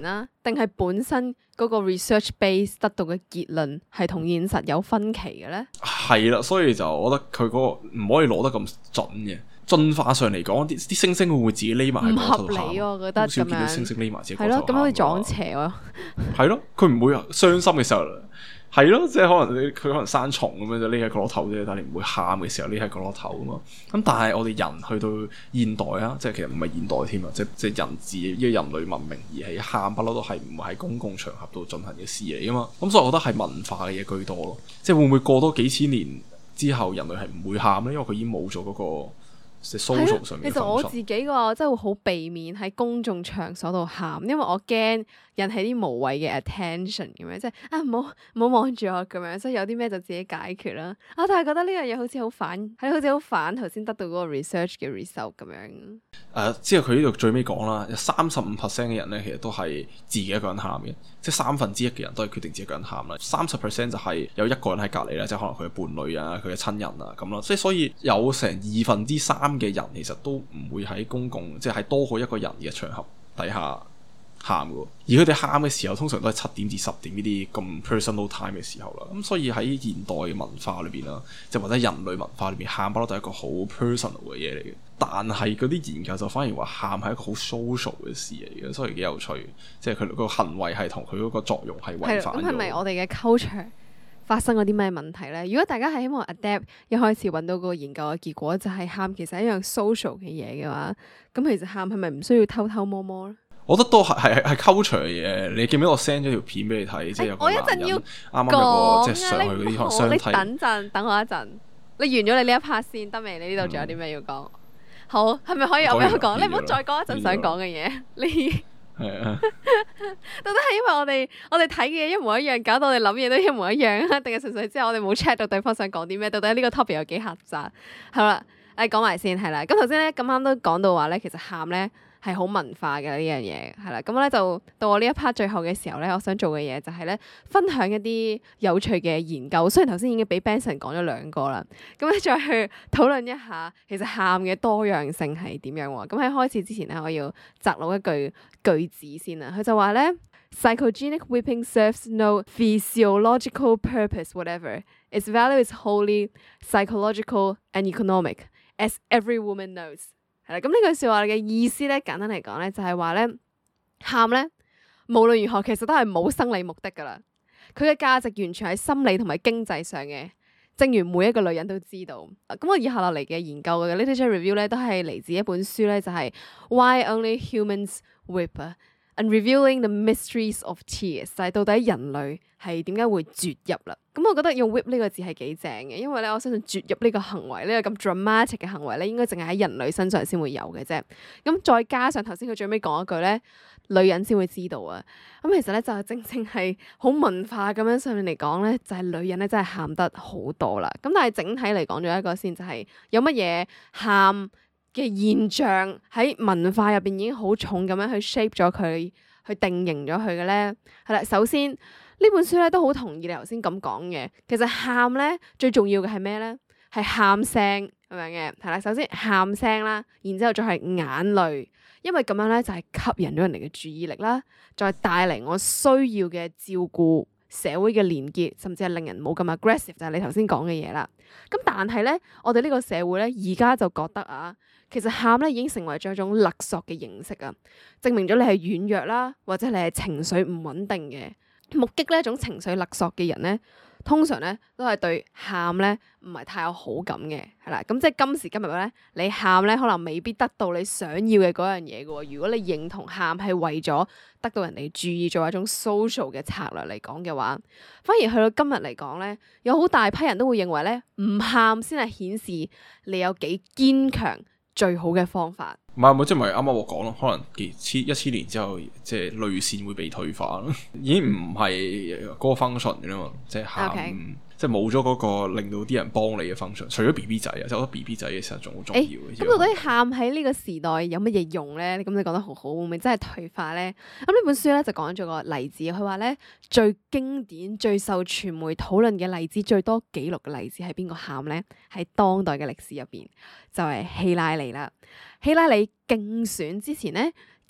定係本身嗰個 research base 得到嘅結論係同現實有分歧嘅咧？ 係啦，所以就我覺得佢嗰個唔可以攞得咁準嘅。進化上嚟講，啲啲猩猩會唔會自己匿埋喺唔嗰度合理喎，我覺得好少咁樣見到猩猩匿埋自己係咯，咁好似撞邪。 邪喎。 係咯，佢唔會傷心嘅時候，係咯，即係可能你佢可能生蟲咁樣就匿喺角落頭啫，但係你唔會喊嘅時候匿喺角落頭啊嘛。咁但係我哋人去到現代啊，即係其實唔係現代添啊，即係即係人自呢個人類文明而係喊不嬲都係唔會喺公共場合度進行嘅事嚟噶嘛。咁所以我覺得係文化嘅嘢居多咯。即係會唔會過多幾千年之後人類係唔會喊咧？因為佢已經冇咗嗰個。social 上面其實我自己嘅話，我真係會好避免喺公眾場所度喊，因為我驚引起啲無謂嘅 attention 咁樣，即係啊唔好唔好望住我咁樣，所以有啲咩就自己解決啦。啊，但係覺得呢樣嘢好似好反，係好似好反頭先得到嗰個 research 嘅 result 咁樣。誒、 呃，之後佢呢度最尾講啦，有三十五 percent 嘅人咧，其實都係自己一個人喊嘅，即係三分之一嘅人都係決定自己一個人喊啦。三十 percent 就係有一個人喺隔離啦，即係可能佢嘅伴侶啊、佢嘅親人啊咁咯。即係所以有成二分之三嘅人其實都唔會喺公共，即係多過一個人嘅場合底下喊嘅。而佢哋喊嘅時候，通常都係七點至十點呢啲咁 personal time 嘅時候啦。咁所以喺現代嘅文化裏邊啦，即係或者人類文化裏邊，喊不嬲都係一個好 personal 嘅嘢嚟嘅。但係嗰啲研究就反而話喊係一個好 social 嘅事嚟嘅，所以幾有趣。即係佢個行為係同佢嗰個作用係違反咗。 咁係咪我哋嘅 culture發生咗啲咩問題咧？如果大家係希望 adapt 一開始揾到個研究嘅結果就係喊其實係一樣 social 嘅嘢嘅話，咁其實喊係咪唔需要偷偷摸摸咧？ 我覺得都係係係 culture 嘅嘢。你記唔記得我 send 咗條片俾你睇？即係有個男人啱啱有個即係上去嗰啲可能相睇。 你等陣，等我一陣。你完咗你呢一 part 先，得未？你呢度仲有啲咩要講？好，係咪可以我俾我講？你唔好再講一陣想講嘅嘢。你係啊， 到底係因為我哋我哋睇嘅嘢一模一樣，搞到我哋諗嘢都一模一樣啊？定係純粹之後我哋冇 check 到對方想講啲咩？到底呢個 topic 有幾狹窄？好啦，誒講埋先係啦。咁頭先咧咁啱都講到話咧，其實喊咧係好文化嘅呢樣嘢係啦。咁咧就到我呢一 part 最後嘅時候咧，我想做嘅嘢就係咧分享一啲有趣嘅研究。雖然頭先已經俾 Benson 講咗兩個啦，咁咧再去討論一下其實喊嘅多樣性係點樣喎？咁喺開始之前咧，我要摘錄一句句子先啊。佢就話咧 psychogenic weeping serves no physiological purpose whatever. Its value is wholly psychological and economic, as every woman knows. 係啦，咁呢句説話嘅意思咧，簡單嚟講咧，就係話咧，喊咧，無論如何其實都係冇生理目的噶啦。佢嘅價值完全係心理同埋經濟上嘅，正如每一個女人都知道。咁我以下落嚟嘅研究嘅 literature review 咧，都係嚟自一本書咧，就係 Why Only Humans Weep and Revealing the Mysteries of Tears，就係到底人類係點解會啜泣啦？咁我覺得用 weep 呢個字係幾正嘅，因為咧我相信啜泣呢個行為，呢個咁 dramatic 嘅行為咧，應該淨係喺人類身上先會有嘅啫。咁再加上頭先佢最尾講一句咧，女人先會知道啊。咁其實咧就係正正係好文化咁樣上面嚟講咧，就係女人咧真係喊得好多啦。咁但係整體嚟講咗一個先，就係有乜嘢喊嘅現象喺文化入邊已經好重咁樣去 shape 咗佢，去定型咗佢嘅咧。係啦，首先呢本書咧都好同意你頭先咁講嘅。其實喊咧最重要嘅係咩咧？係喊聲咁樣嘅。係啦，首先喊聲啦，然之後再係眼淚，因為咁樣咧就係吸引咗人哋嘅注意力啦，再帶嚟我需要嘅照顧、社會嘅連結，甚至係令人冇咁 aggressive，就係你頭先講嘅嘢啦。咁但係咧，我哋呢個社會咧而家就覺得啊，其實喊咧已經成為咗一種勒索嘅形式啊，證明咗你係軟弱啦，或者你係情緒唔穩定嘅。目擊呢一種情緒勒索嘅人咧，通常咧都係對喊咧唔係太有好感嘅，係啦。咁即係今時今日咧，你喊咧可能未必得到你想要嘅嗰樣嘢嘅喎。如果你認同喊係為咗得到人哋注意，做一種 social 嘅策略嚟講嘅話，反而去到今日嚟講咧，有好大批人都會認為咧，唔喊先係顯示你有幾堅強最好嘅方法。 唔係，即係咪啱啱我講咯？可能幾千一千年之後，即係淚腺會被退化咯，已經唔係嗰個 function 嘅啦嘛，即係喊，Okay. 即係冇咗嗰個令到啲人幫你嘅 function。除咗 B B 仔啊，即係我覺得 B B 仔嘅時候仲好重要嘅。 咁到底喊喺呢個時代有乜嘢用咧？咁你講得好好，會唔會真係退化咧？咁呢本書咧就講咗個例子，佢話咧最經典、最受傳媒討論嘅例子、最多記錄嘅例子係邊個喊咧？喺當代嘅歷史入邊，就係希拉里啦。希拉里競選之前咧，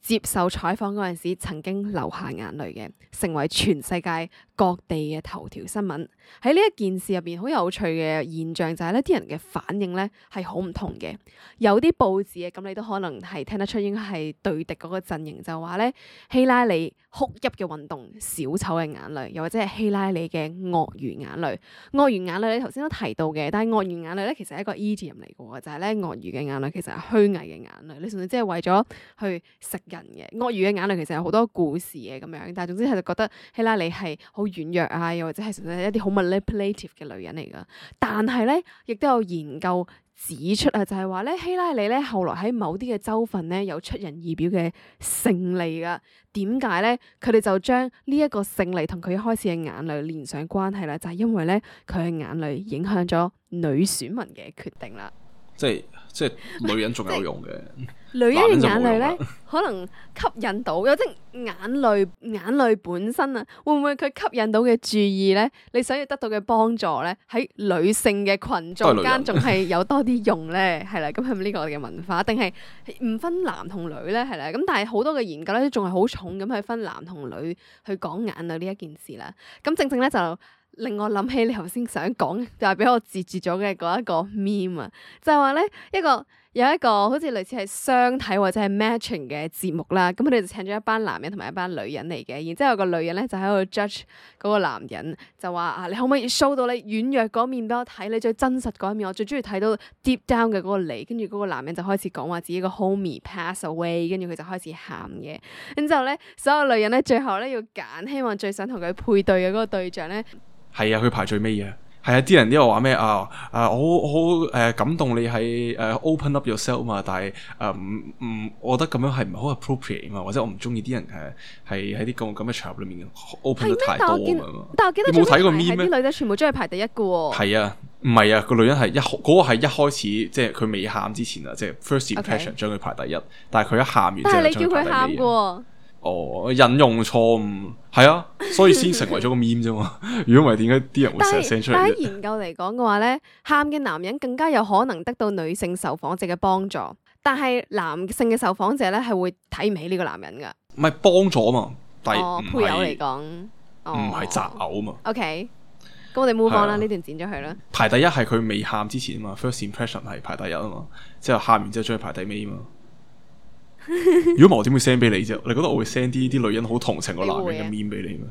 接受採訪嗰陣時曾經流下眼淚嘅，成為全世界各地嘅頭條新聞。喺呢一件事入邊，好有趣嘅現象就係呢啲人嘅反應咧係好唔同嘅。有啲報紙嘅，咁你都可能係聽得出應該係對敵嗰個陣營，就話咧希拉里哭泣嘅運動，小丑嘅眼淚，又或者係希拉里嘅鱷魚眼淚。鱷魚眼淚你頭先都提到嘅，但係鱷魚眼淚咧其實係一個 idiom 嚟嘅喎，就係咧鱷魚嘅眼淚其實係虛偽嘅眼淚，你甚至即係為咗去食人嘅。鱷魚嘅眼淚其實有好多故事嘅咁樣，但係總之係就覺得希拉里係好軟弱啊，又或者係純粹係一啲好 manipulative 嘅女人嚟噶。但係咧，亦都有研究指出啊，就係話咧希拉里咧後來喺某啲嘅州份咧有出人意表嘅勝利噶。點解咧？佢哋就將呢一個勝利同佢一開始嘅眼淚連上關係啦，就係因為咧佢嘅眼淚影響咗女選民嘅決定啦。 即係即係女人仲有用嘅， 女人嘅眼淚咧可能吸引到，有即係眼淚眼淚本身啊，會唔會佢吸引到嘅注意咧？你想要得到嘅幫助咧，喺女性嘅群眾間仲係有多啲用咧？係啦，咁係咪呢個我哋嘅文化，定係唔分男同女咧？係啦，咁但係好多嘅研究咧，都仲係好重咁去分男同女去講眼淚呢一件事啦。咁正正咧就令我諗起你頭先想講，就係俾我截住咗嘅嗰一個 meme 啊，就係話咧一個有一個好似類似係相睇或者係 matching 嘅節目啦，咁佢哋就請咗一班男人同埋一班女人嚟嘅，然之後有個女人咧就喺度 judge 嗰個男人，就話啊，你可唔可以 show 到你軟弱嗰面俾我睇，你最真實嗰一面，我最中意睇到 deep down 嘅嗰個你。跟住嗰個男人就開始講話自己個 homie pass away， 跟住佢就開始喊嘅。然之後咧，所有女人咧最後咧要揀，希望最想同佢配對嘅嗰個對象咧。 係啊，佢排最尾啊。係啊，啲人呢度話咩啊？啊，我好誒感動你係誒 open up yourself 嘛，但係誒唔唔，我覺得咁樣係唔係好 appropriate 嘛，或者我唔中意啲人係係喺啲咁咁嘅場合裏面 open 得太多咁樣。 但我記得你冇睇過 meme 咩？ 啲女仔全部中意排第一嘅喎。 係啊，唔係啊，個女人係一嗰、嗰個係一開始即係佢未喊之前啊，即係 first impression 將佢排第一，但係佢一喊完之後將佢排第二。但係你叫佢喊嘅喎。哦，引用錯誤係啊，所以先成為咗個 meme 啫嘛。如果唔係，點解啲人會成日 send 出嚟？ 但係研究嚟講嘅話咧，喊嘅男人更加有可能得到女性受訪者嘅幫助，但係男性嘅受訪者咧係會睇唔起呢個男人噶。 唔係幫助啊嘛，但係哦配偶嚟講， 唔係擇偶啊嘛。 OK，咁我哋 move on 啦，呢段剪咗佢啦。 排第一係佢未喊之前啊嘛 ，first impression 係排第一啊嘛，之後喊完之後將佢排第尾啊嘛。如果唔係我點會 send 俾你啫？你覺得我會 send 啲啲女人好同情個男人嘅 meme 俾你咩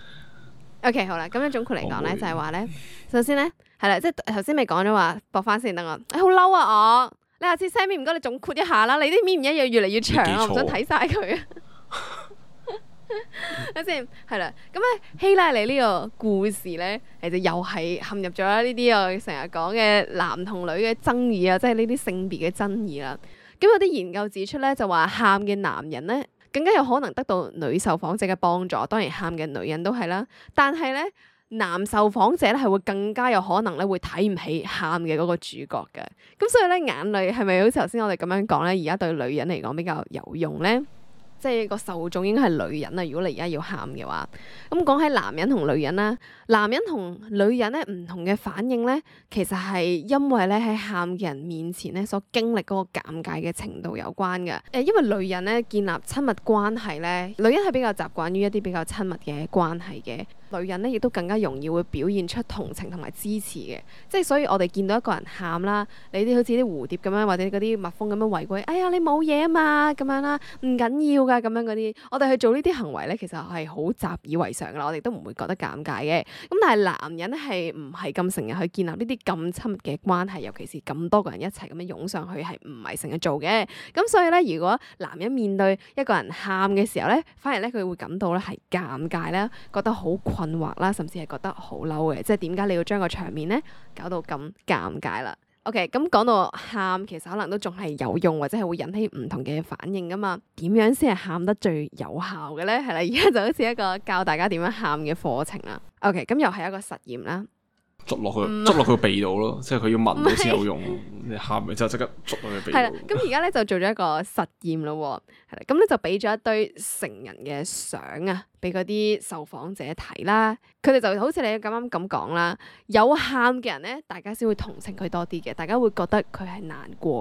？OK 好啦，咁樣總括嚟講咧，就係話咧，首先咧係啦，即係頭先咪講咗話駁翻先，等我，誒好嬲啊我，你下次 send meme 唔該你總括一下啦，你啲 meme 唔一樣越嚟越長，我唔想睇晒佢啊。等先係啦，咁咧希拉里呢個故事咧，其實又係陷入咗呢啲我成日講嘅男同女嘅爭議啊，即係呢啲性別嘅爭議啦。咁有啲研究指出咧，就話喊嘅男人咧，更加有可能得到女受訪者嘅幫助，當然喊嘅女人都係啦。但係咧，男受訪者咧係會更加有可能咧會睇唔起喊嘅嗰個主角嘅。咁所以咧，眼淚係咪好似頭先我哋咁樣講咧？而家對女人嚟講比較有用咧？即係個受眾應該係女人啊！如果你而家要喊嘅話，咁講起男人同女人啦，男人同女人咧唔同嘅反應咧，其實係因為咧喺喊嘅人面前咧所經歷嗰個尷尬嘅程度有關嘅。誒，因為女人咧建立親密關係咧，女人係比較習慣於一啲比較親密嘅關係嘅。女人咧亦都更加容易會表現出同情同埋支持嘅，即係所以我哋見到一個人喊啦，你啲好似啲蝴蝶咁樣，或者嗰啲蜜蜂咁樣圍過去，哎呀你冇嘢啊嘛咁樣啦，唔緊要噶咁樣嗰啲，我哋去做呢啲行為咧，其實係好習以為常噶啦，我哋都唔會覺得尷尬嘅。咁但係男人係唔係咁成日去建立呢啲咁親密嘅關係，尤其是咁多個人一齊咁樣湧上去，係唔係成日做嘅。咁所以咧，如果男人面對一個人喊嘅時候咧，反而咧佢會感到咧係尷尬啦，覺得好困惑啦，甚至係覺得好嬲嘅，即係點解你要將個場面咧搞到咁尷尬啦 ？OK，咁講到喊，其實可能都仲係有用，或者係會引起唔同嘅反應噶嘛。點樣先係喊得最有效嘅咧？係啦，而家就好似一個教大家點樣喊嘅課程啦。OK，咁又係一個實驗啦。 捉落去，捉落佢個鼻度咯，即係佢要聞到先有用。你喊完之後即刻捉落佢鼻度。係啦， 咁而家咧就做咗一個實驗咯，係啦，咁咧就俾咗一堆成人嘅相啊，俾嗰啲受訪者睇啦。佢哋就好似你咁啱咁講啦，有喊嘅人咧，大家先會同情佢多啲嘅，大家會覺得佢係難過嘅。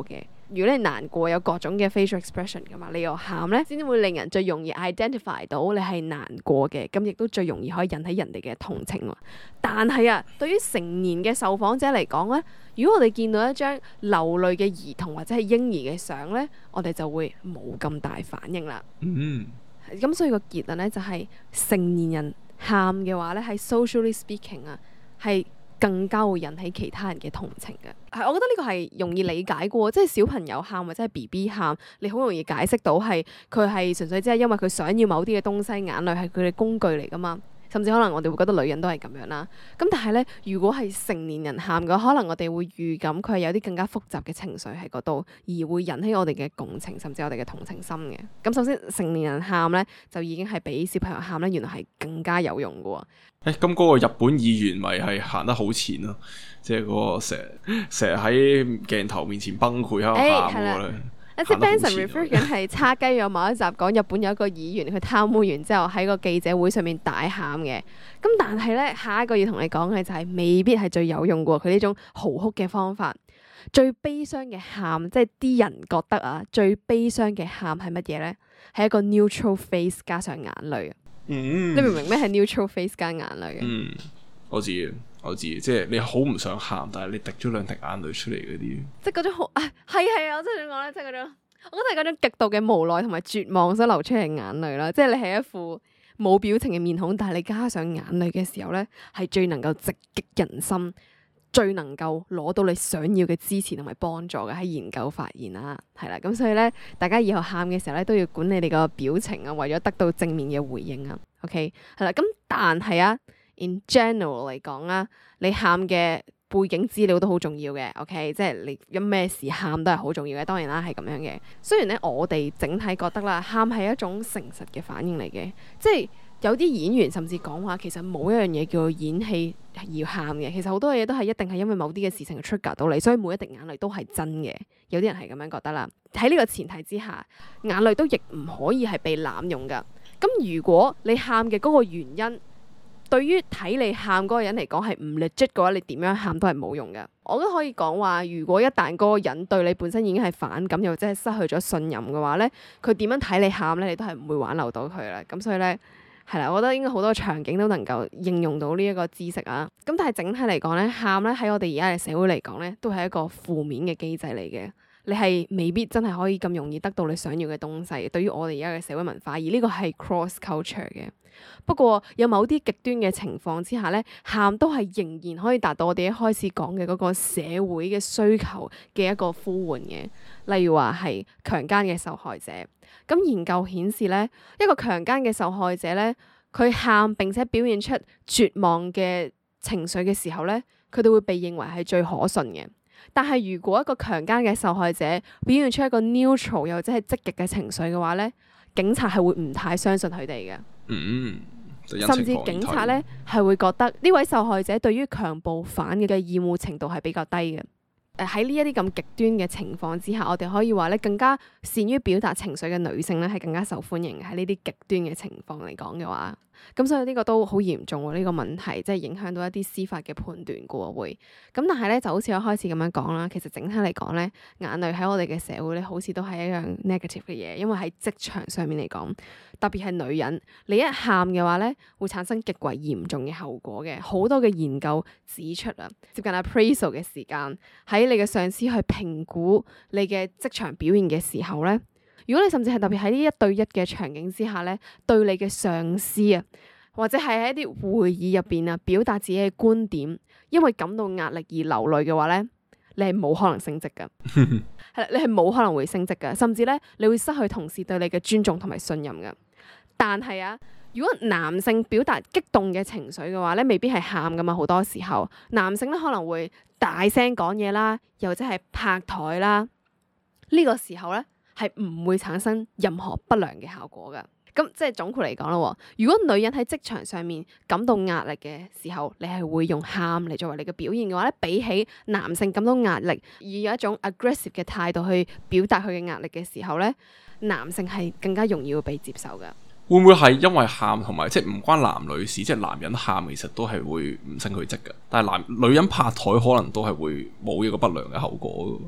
如果你難過有各種嘅 facial expression 噶嘛，你又喊咧，先至會令人最容易 identify 到你係難過嘅，咁亦都最容易可以引起人哋嘅同情喎。但係啊，對於成年嘅受訪者嚟講咧，如果我哋見到一張流淚嘅兒童或者係嬰兒嘅相咧，我哋就會冇咁大反應啦。 嗯， 咁所以個結論咧就係、是、成年人喊嘅話咧，係 socially speaking 啊，係更加會引起其他人嘅同情嘅。係，我覺得呢個係容易理解嘅，即係小朋友喊或者係 B B 喊，你好容易解釋到係佢係純粹只係因為佢想要某啲嘅東西，眼淚係佢嘅工具嚟噶嘛。甚至可能我哋會覺得女人都係咁樣啦。咁但係咧，如果係成年人喊嘅話，可能我哋會預感佢係有啲更加複雜嘅情緒喺嗰度，而會引起我哋嘅共情，甚至我哋嘅同情心嘅。咁首先，成年人喊咧就已經係比小朋友喊咧，原來係更加有用嘅喎。 誒咁嗰個日本議員咪係行得好前咯，即係嗰個成日成日喺鏡頭面前崩潰喺度喊嗰個咧。 即係 Benson refer 緊係叉雞咗某一集講日本有一個議員佢貪污完之後喺個記者會上面大喊嘅。咁但係咧，下一個要同你講嘅就係未必係最有用嘅喎。佢呢種嚎哭嘅方法，最悲傷嘅喊，即係啲人覺得啊，最悲傷嘅喊係乜嘢咧？係一個 neutral face 加上眼淚。 嗯， 你明唔明咩係 neutral face 加眼淚嘅？ 嗯，我知，我知，即係你好唔想喊，但係你滴咗兩滴眼淚出嚟嗰啲， 即係嗰種好啊，係係啊，我真係想講咧，即係嗰種，我覺得係嗰種極度嘅無奈同埋絕望所流出嚟嘅眼淚啦。即係你係一副冇表情嘅面孔，但係你加上眼淚嘅時候咧，係最能夠直擊人心，最能夠攞到你想要嘅支持同埋幫助嘅。喺研究發現啦，係啦，咁所以咧，大家以後喊嘅時候咧，都要管理你個表情啊，為咗得到正面嘅回應啊。OK，係啦，咁但係啊 ，in general 嚟講啊，你喊嘅背景資料都好重要嘅。OK，即係你有咩事喊都係好重要嘅。當然啦，係咁樣嘅。雖然咧，我哋整體覺得啦，喊係一種誠實嘅反應嚟嘅，即係有啲演員甚至講話，其實冇一樣嘢叫做演戲要喊嘅。其實好多嘢都係一定係因為某啲嘅事情 trigger 到你，所以每一滴眼淚都係真嘅。有啲人係咁樣覺得啦。喺呢個前提之下，眼淚都亦唔可以係被濫用噶。咁如果你喊嘅嗰個原因，對於睇你喊嗰個人嚟講係唔 legit 嘅話，你點樣喊都係冇用嘅。我都可以講話，如果一旦嗰個人對你本身已經係反感，又或者係失去咗信任嘅話咧，佢點樣睇你喊咧，你都係唔會挽留到佢啦。咁所以咧，係啦，我覺得應該好多場景都能夠應用到呢一個知識啊。咁但係整體嚟講咧，喊咧喺我哋而家嘅社會嚟講咧，都係一個負面嘅機制嚟嘅。你係未必真係可以咁容易得到你想要嘅東西。對於我哋而家嘅社會文化，而呢個係 cross culture 嘅。不過有某啲極端嘅情況之下咧，喊都係仍然可以達到我哋一開始講嘅嗰個社會嘅需求嘅一個呼喚嘅。例如話係強姦嘅受害者，咁研究顯示咧，一個強姦嘅受害者咧，佢喊並且表現出絕望嘅情緒嘅時候咧，佢哋會被認為係最可信嘅。但係如果一個強姦嘅受害者表現出一個 neutral 又或者係積極嘅情緒嘅話咧，警察係會唔太相信佢哋嘅。 嗯， 甚至警察咧係會覺得呢位受害者對於強暴犯嘅厭惡程度係比較低嘅。誒喺呢一啲咁極端嘅情況之下，我哋可以話咧，更加善於表達情緒嘅女性咧係更加受歡迎嘅。喺呢啲極端嘅情況嚟講嘅話，咁所以呢個都好嚴重喎。呢個問題即係影響到一啲司法嘅判斷嘅喎會。咁但係咧就好似我開始咁樣講啦，其實整體嚟講咧，眼淚喺我哋嘅社會咧，好似都係一樣 negative 嘅嘢，因為喺職場上面嚟講，特別係女人，你一喊嘅話咧，會產生極為嚴重嘅後果嘅。好多嘅研究指出啊，接近 appraisal 嘅時間，喺你嘅上司去評估你嘅職場表現嘅時候咧，如果你甚至係特別喺呢一對一嘅場景之下咧，對你嘅上司啊，或者係喺一啲會議入邊啊，表達自己嘅觀點，因為感到壓力而流淚嘅話咧，你係冇可能升職噶，係啦，你係冇可能會升職噶，甚至咧你會失去同事對你嘅尊重同埋信任噶。但係啊，如果男性表達激動嘅情緒嘅話咧，未必係喊噶嘛，好多時候男性咧可能會大聲講嘢啦，又或者係拍台啦，呢個時候咧係唔會產生任何不良嘅效果噶。咁即係總括嚟講啦，如果女人喺職場上面感到壓力嘅時候，你係會用喊嚟作為你嘅表現嘅話咧，比起男性感到壓力而有一種 aggressive 嘅態度去表達佢嘅壓力嘅時候咧，男性係更加容易會被接受噶。 會唔會係因為喊同埋即係唔關男女事，即係男人喊其實都係會唔升佢職㗎，但係男女人拍台可能都係會冇一個不良嘅後果㗎。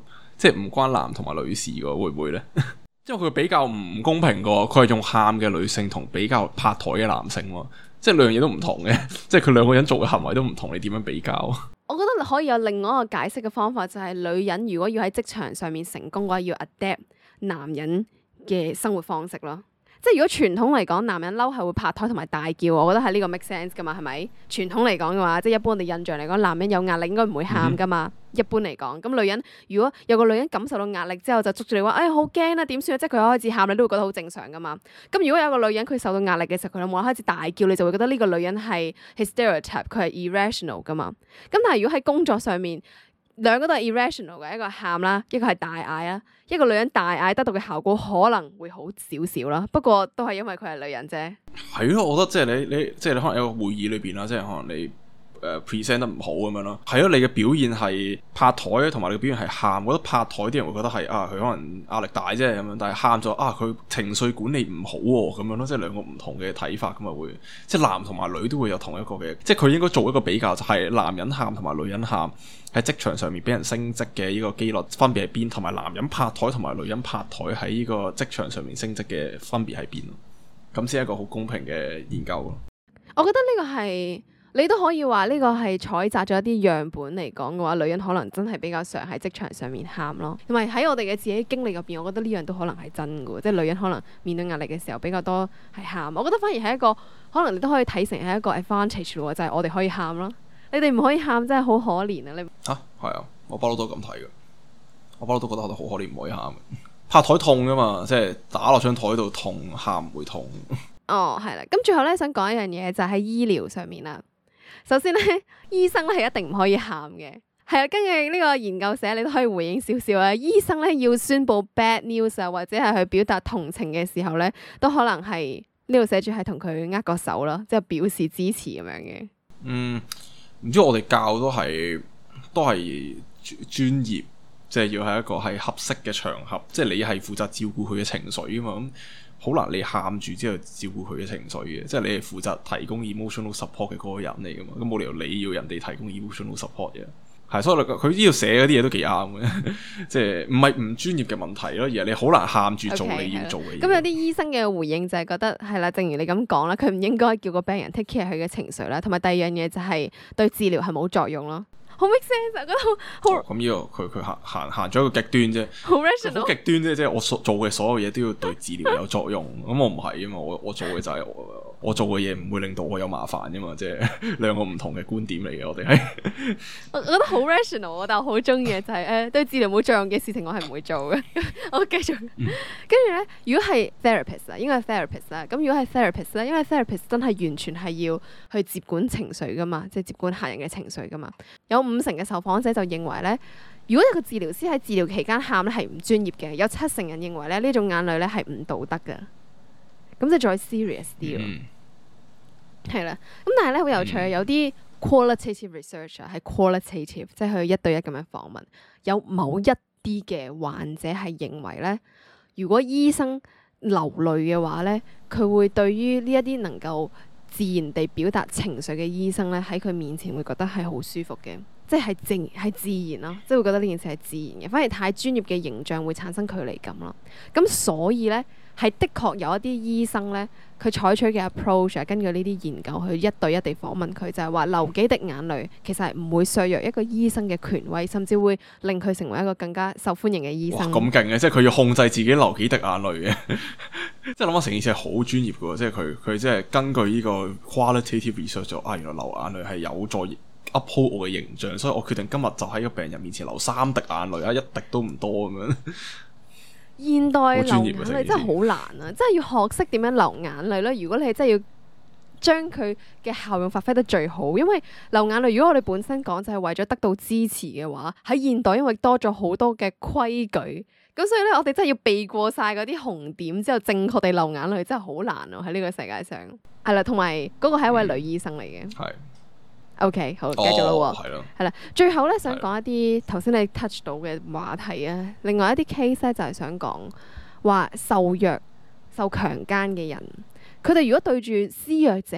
即係唔關男同埋女士嘅，會唔會呢？因為佢比較唔公平嘅，佢係用喊嘅女性同比較拍台嘅男性喎，即係兩樣嘢都唔同嘅，即係佢兩個人做嘅行為都唔同，你點樣比較？ 我覺得可以有另外一個解釋嘅方法，就係女人如果要喺職場上面成功嘅話，要 adapt 男人嘅生活方式咯。即係如果傳統嚟講，男人嬲係會拍台同埋大叫，我覺得係呢個 make sense 噶嘛，係咪？傳統嚟講嘅話，即係一般我哋印象嚟講，男人有壓力應該唔會喊噶嘛。嗯、一般嚟講，咁女人如果有個女人感受到壓力之後，就捉住你話，哎好驚啊，點算啊？即係佢開始喊，你都會覺得好正常噶嘛。咁如果有個女人佢受到壓力嘅時候，佢冇啦啦開始大叫，你就會覺得呢個女人係 stereotype，佢係 irrational 噶嘛。咁但係如果喺工作上面，兩個都係 irrational 嘅，一個係喊啦，一個係大嗌啦。一個女人大嗌得到嘅效果可能會好少少啦，不過都係因為佢係女人啫。係咯，我覺得即係你你即係你可能有個會議裏邊啦，即係可能你誒 present 得唔好咁樣咯。係咯，你嘅表現係拍台同埋你嘅表現係喊，我覺得拍台啲人會覺得係啊，佢可能壓力大啫咁樣，但係喊咗啊，佢情緒管理唔好咁樣咯，即係兩個唔同嘅睇法咁啊會，即係男同埋女都會有同一個嘅，即係佢應該做一個比較，就係男人喊同埋女人喊。喺職場上面俾人升職嘅呢個機率分別喺邊，同埋男人拍台同埋女人拍台喺呢個職場上面升職嘅分別喺邊咯？咁先係一個好公平嘅研究咯。 我覺得呢個係你都可以話呢個係採集咗一啲樣本嚟講嘅話，女人可能真係比較常喺職場上面喊咯。同埋喺我哋嘅自己經歷入邊，我覺得呢樣都可能係真嘅，即係女人可能面對壓力嘅時候比較多係喊。我覺得反而係一個可能你都可以睇成係一個 advantage 咯，就係我哋可以喊咯。你哋唔可以喊，真係好可憐啊！你吓係啊，我不嬲都咁睇嘅，我不嬲都覺得我哋好可憐，唔可以喊嘅。拍台痛噶嘛，即係打落張台度痛，喊唔會痛。 哦，係啦，咁最後咧想講一樣嘢，就係喺醫療上面啦。首先咧，醫生咧係一定唔可以喊嘅。係啊，根據呢個研究社，你都可以回應少少啊。醫生咧要宣布 bad news 啊，或者係去表達同情嘅時候咧，都可能係呢度寫住係同佢握個手啦，即係表示支持咁樣嘅。 嗯。唔知我哋教都係都係專業，即係要喺一個係合適嘅場合，即係你係負責照顧佢嘅情緒啊嘛，咁好難你喊住之後照顧佢嘅情緒嘅，即係你係負責提供 emotional support 嘅嗰個人嚟噶嘛，咁冇理由你要人哋提供 emotional support 嘅。係，所以佢呢度寫嗰啲嘢都幾啱嘅，即係唔係唔專業嘅問題咯，而係你好難喊住做你要做嘅嘢。咁、okay，有啲醫生嘅回應就係覺得係啦，正如你咁講啦，佢唔應該叫個病人 take care 佢嘅情緒啦，同埋第二樣嘢就係對治療係冇作用咯。好 make sense，我覺得好好。咁呢、哦這個佢佢行行行咗一個極端啫，好 rational，好極端啫，即係我所做嘅所有嘢都要對治療有作用。咁我唔係啊嘛，我我做嘅就係、是、我，我做嘅嘢唔會令到我有麻煩噶嘛，即係兩個唔同嘅觀點嚟嘅。我哋係我我覺得好 rational，但係我好中意嘅就係、是、誒對治療冇作用嘅事情我係唔會做嘅。我繼續，跟住咧，如果係 therapist 啊，應該係 therapist 啦。咁如果係 therapist 咧，因為 therapist 真係完全係要去接管情緒噶嘛，即係接管客人嘅情緒噶嘛，有五成嘅受訪者就認為咧，如果一個治療師喺治療期間喊咧係唔專業嘅，有七成人認為咧呢種眼淚咧係唔道德嘅，咁就再 serious 啲咯，係啦、嗯。咁但係咧好有趣，有啲 qualitative research 啊，係 qualitative，即係佢一對一咁樣訪問，有某一啲嘅患者係認為咧，如果醫生流淚嘅話咧，佢會對於呢一啲能夠自然地表達情緒嘅醫生咧，喺佢面前會覺得係好舒服嘅，即係正係自然咯，即係會覺得呢件事係自然嘅。反而太專業嘅形象會產生距離感咯。咁所以咧，係的確有一啲醫生咧，佢採取嘅 approach 係根據呢啲研究去一對一地訪問佢，就係話流幾滴眼淚其實係唔會削弱一個醫生嘅權威，甚至會令佢成為一個更加受歡迎嘅醫生。哇，咁勁嘅，即係佢要控制自己流幾滴眼淚嘅。即係諗下成件事係好專業嘅，即係佢佢即係根據呢個 qualitative research 就啊，原來流眼淚係有助 uphold 我嘅形象，所以我決定今日就喺個病人面前流三滴眼淚啊，一滴都唔多咁樣。現代流眼淚真係好難啊，真係要學識點樣流眼淚啦。如果你係真係要將佢嘅效用發揮得最好，因為流眼淚如果我哋本身講就係為咗得到支持嘅話，喺現代因為多咗好多嘅規矩。咁所以咧，我哋真係要避過晒嗰啲紅點之後，正確地流眼淚真係好難咯、啊。喺呢個世界上，係啦，同埋嗰個係一位女醫生嚟嘅。係、嗯。OK，好，繼續咯。係咯、哦。係啦，最後咧想講一啲頭先你 touch 到嘅話題啊。另外一啲 case 咧就係想講話受虐、受強姦嘅人，佢哋如果對住施虐者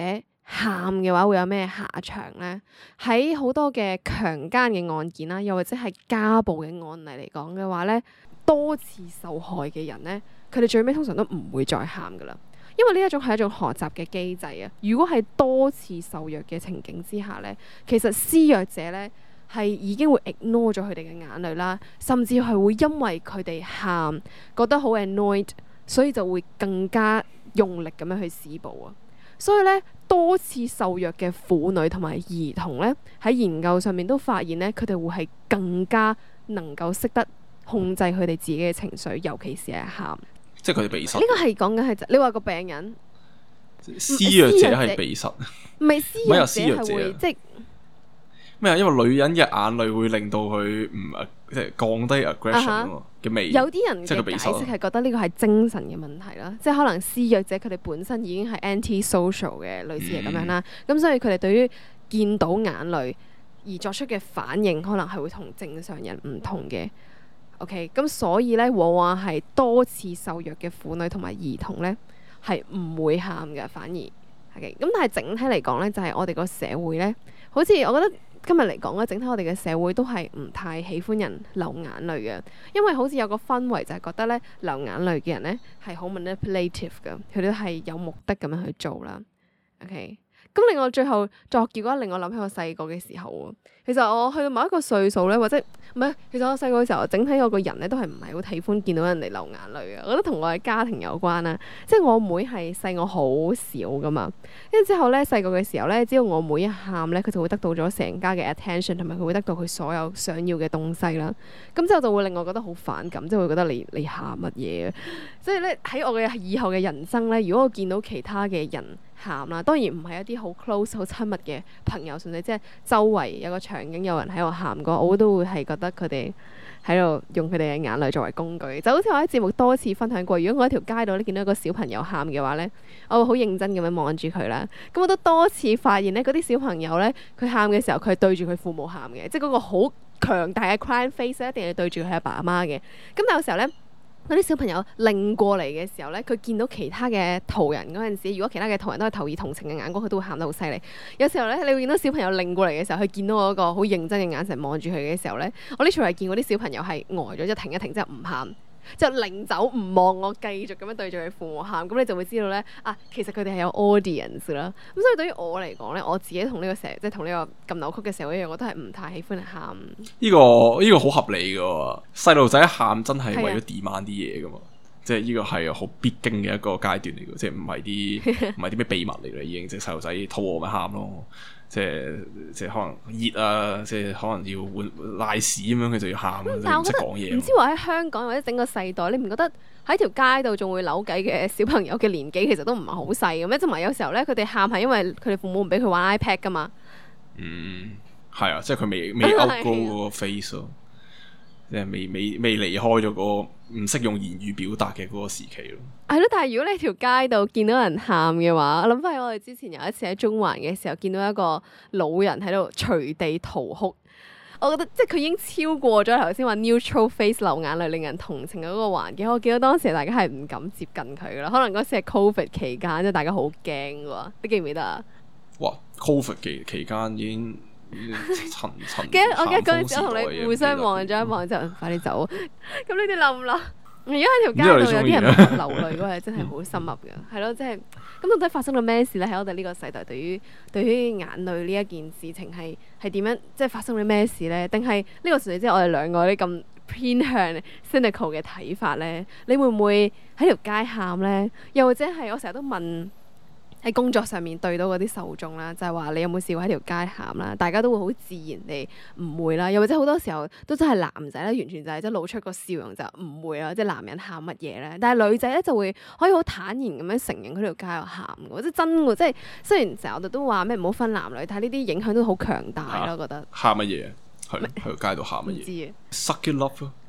喊嘅話會有咩下場咧？喺好多嘅強姦嘅案件啦，又或者係家暴嘅案例嚟講嘅話咧，多次受害嘅人咧，佢哋最尾通常都唔會再喊噶啦，因為呢一種係一種學習嘅機制啊。如果係多次受虐嘅情景之下咧，其實施虐者咧係已經會 ignore 咗佢哋嘅眼淚啦，甚至係會因為佢哋喊覺得好 annoyed，所以就會更加用力咁樣去施暴啊。所以咧，多次受虐嘅婦女同埋兒童咧，喺研究上面都發現咧，佢哋會係更加能夠識得控制佢哋自己嘅情緒，尤其是係喊。 即係佢哋被殺。 呢個係講緊係你話個病人施虐者係被殺， 唔係施虐者係會即係咩啊？因為女人嘅眼淚會令到佢唔即係降低 aggression 嘅味。 有啲人嘅解釋係覺得呢個係精神嘅問題啦，即係可能施虐者佢哋本身已經係 anti-social 嘅，類似係咁樣啦。咁、嗯、所以佢哋對於見到眼淚而作出嘅反應，可能係會同正常人唔同嘅。OK，咁所以咧，往往係多次受虐嘅婦女同埋兒童咧，係唔會喊嘅，反而 OK。咁但係整體嚟講咧，就係、是、我哋個社會咧，好似我覺得。今日嚟講咧，整體我哋嘅社會都係唔太喜歡人流眼淚嘅，因為好似有個氛圍就係覺得咧，流眼淚嘅人咧係好 manipulative 嘅，佢哋都係有目的咁樣去做啦。OK，咁另外最後作結果令我諗起我細個嘅時候喎。其實我去到某一個歲數咧，或者唔係，其實我細個嘅時候，整體我個人咧都係唔係好喜歡見到人哋流眼淚嘅。我覺得同我嘅家庭有關啦，即係我妹係細我好少噶嘛。跟住之後咧，細個嘅時候咧，只要我妹一喊咧，佢就會得到咗成家嘅 attention，同埋佢會得到佢所有想要嘅東西啦。咁之後就會令我覺得好反感，即係會覺得你你喊乜嘢？所以咧喺我嘅以後嘅人生咧，如果我見到其他嘅人喊啦，當然唔係一啲好 close 好親密嘅朋友，純粹即係周圍有個場景有人喺度喊過，我都會係覺得佢哋喺度用佢哋嘅眼淚作為工具。就好似我喺節目多次分享過，如果我喺條街度咧見到一個小朋友喊嘅話咧，我會好認真咁樣望住佢啦。咁我都多次發現咧，嗰啲小朋友咧，佢喊嘅時候，佢係對住佢父母喊嘅，即係嗰個好強大嘅 crying face 一定係對住佢阿爸阿媽嘅。咁但有時候咧，嗰啲小朋友擰過嚟嘅時候咧，佢見到其他嘅途人嗰陣時，如果其他嘅途人都係投以同情嘅眼光，佢都會喊得好犀利。有時候咧，你會見到小朋友擰過嚟嘅時候，佢見到我嗰個好認真嘅眼神望住佢嘅時候咧，我呢場係見過啲小朋友係呆咗，即係停一停，之後唔喊，之後擰走唔望我，繼續咁樣對住佢父母喊。咁你就會知道咧，啊，其實佢哋係有 audience 啦。咁所以對於我嚟講咧，我自己同呢個社，即係同呢個咁扭曲嘅社會一樣，我都係唔太喜歡喊。 呢個呢個好合理㗎，細路仔喊真係為咗 demand 啲嘢㗎嘛。即係呢個係好必經嘅一個階段嚟嘅，即係唔係啲唔係啲咩秘密嚟嘅，已經即係細路仔肚餓咪喊咯，即係即係可能熱啊，即係可能要換瀨屎咁樣，佢就要喊，唔識講嘢。唔知話喺香港或者整個世代，你唔覺得喺條街度仲會扭計嘅小朋友嘅年紀其實都唔係好細嘅咩？同埋有時候咧，佢哋喊係因為佢哋父母唔俾佢玩 iPad 噶嘛。嗯， 係啊，即係佢未未 outgrow 嗰個 face 咯。即係未未未離開咗個唔識用言語表達嘅嗰個時期咯。 係咯，但係如果你條街度見到人喊嘅話，我諗翻起我哋之前有一次喺中環嘅時候，見到一個老人喺度隨地嚎哭。我覺得即係佢已經超過咗頭先話 neutral face 流眼淚令人同情嘅嗰個環境。我記得當時大家係唔敢接近佢噶啦，可能嗰時係 Covid 期間，即係大家好驚㗎。你記唔記得啊？ 哇 ！Covid 期期間已經。層層記得我記得嗰陣時，我同你互相望咗一望，就快啲走。咁你哋諗唔諗？如果喺條街度有啲人流淚嗰係真係好深入嘅，係咯，即係咁到底發生咗咩事咧？喺我哋呢個世代，對於對於眼淚呢一件事情係係點樣？即係發生咗咩事咧？定係呢個純粹即係我哋兩個啲咁偏向 cynical 嘅睇法咧？你會唔會喺條街喊咧？又或者係我成日都問？喺工作上面對到嗰啲受眾啦，就係話你有冇試過喺條街喊啦？大家都會好自然地唔會啦，又或者好多時候都真係男仔咧，完全就係即係露出個笑容就唔會啦，即係男人喊乜嘢咧？但係女仔咧就會可以好坦然咁樣承認佢條街度喊嘅，即係真嘅，即係雖然成日我哋都話咩唔好分男女，但係呢啲影響都好強大咯，覺得。 喊乜嘢？係喺條街度喊乜嘢？ 唔知啊。 Suck it up 咯，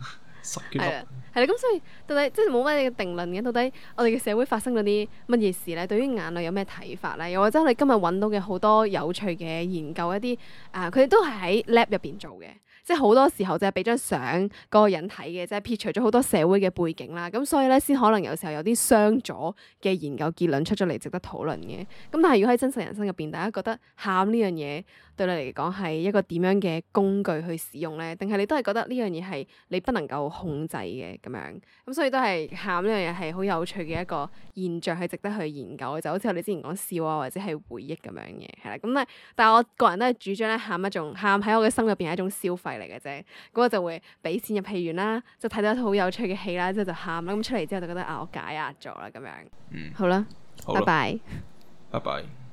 十幾粒係啦，係啦，咁所以到底即係冇乜嘢定論嘅。到底我哋嘅社會發生嗰啲乜嘢事咧？對於眼淚有咩睇法咧？又或者我哋今日揾到嘅好多有趣嘅研究一啲啊，佢哋都係喺 lab 入邊做嘅。即係好多時候就係俾張相嗰個人睇嘅，即係撇除咗好多社會嘅背景啦，咁所以咧先可能有時候有啲相左嘅研究結論出咗嚟，值得討論嘅。咁但係如果喺真實人生入邊，大家覺得喊呢樣嘢對你嚟講係一個點樣嘅工具去使用咧？定係你都係覺得呢樣嘢係你不能夠控制嘅咁樣？咁所以都係喊呢樣嘢係好有趣嘅一個現象，係值得去研究嘅。就好似我哋之前講笑啊，或者係回憶咁樣嘅，係啦。咁咧，但係我個人都係主張咧，喊一種喊喺我嘅心入邊係一種消費嚟嘅啫。咁我就會俾錢入戲院啦，就睇到一套好有趣嘅戲啦，之後就喊啦。咁出嚟之後就覺得啊，我解壓咗啦咁樣。 嗯， 好啦， 好啦拜拜。 拜拜。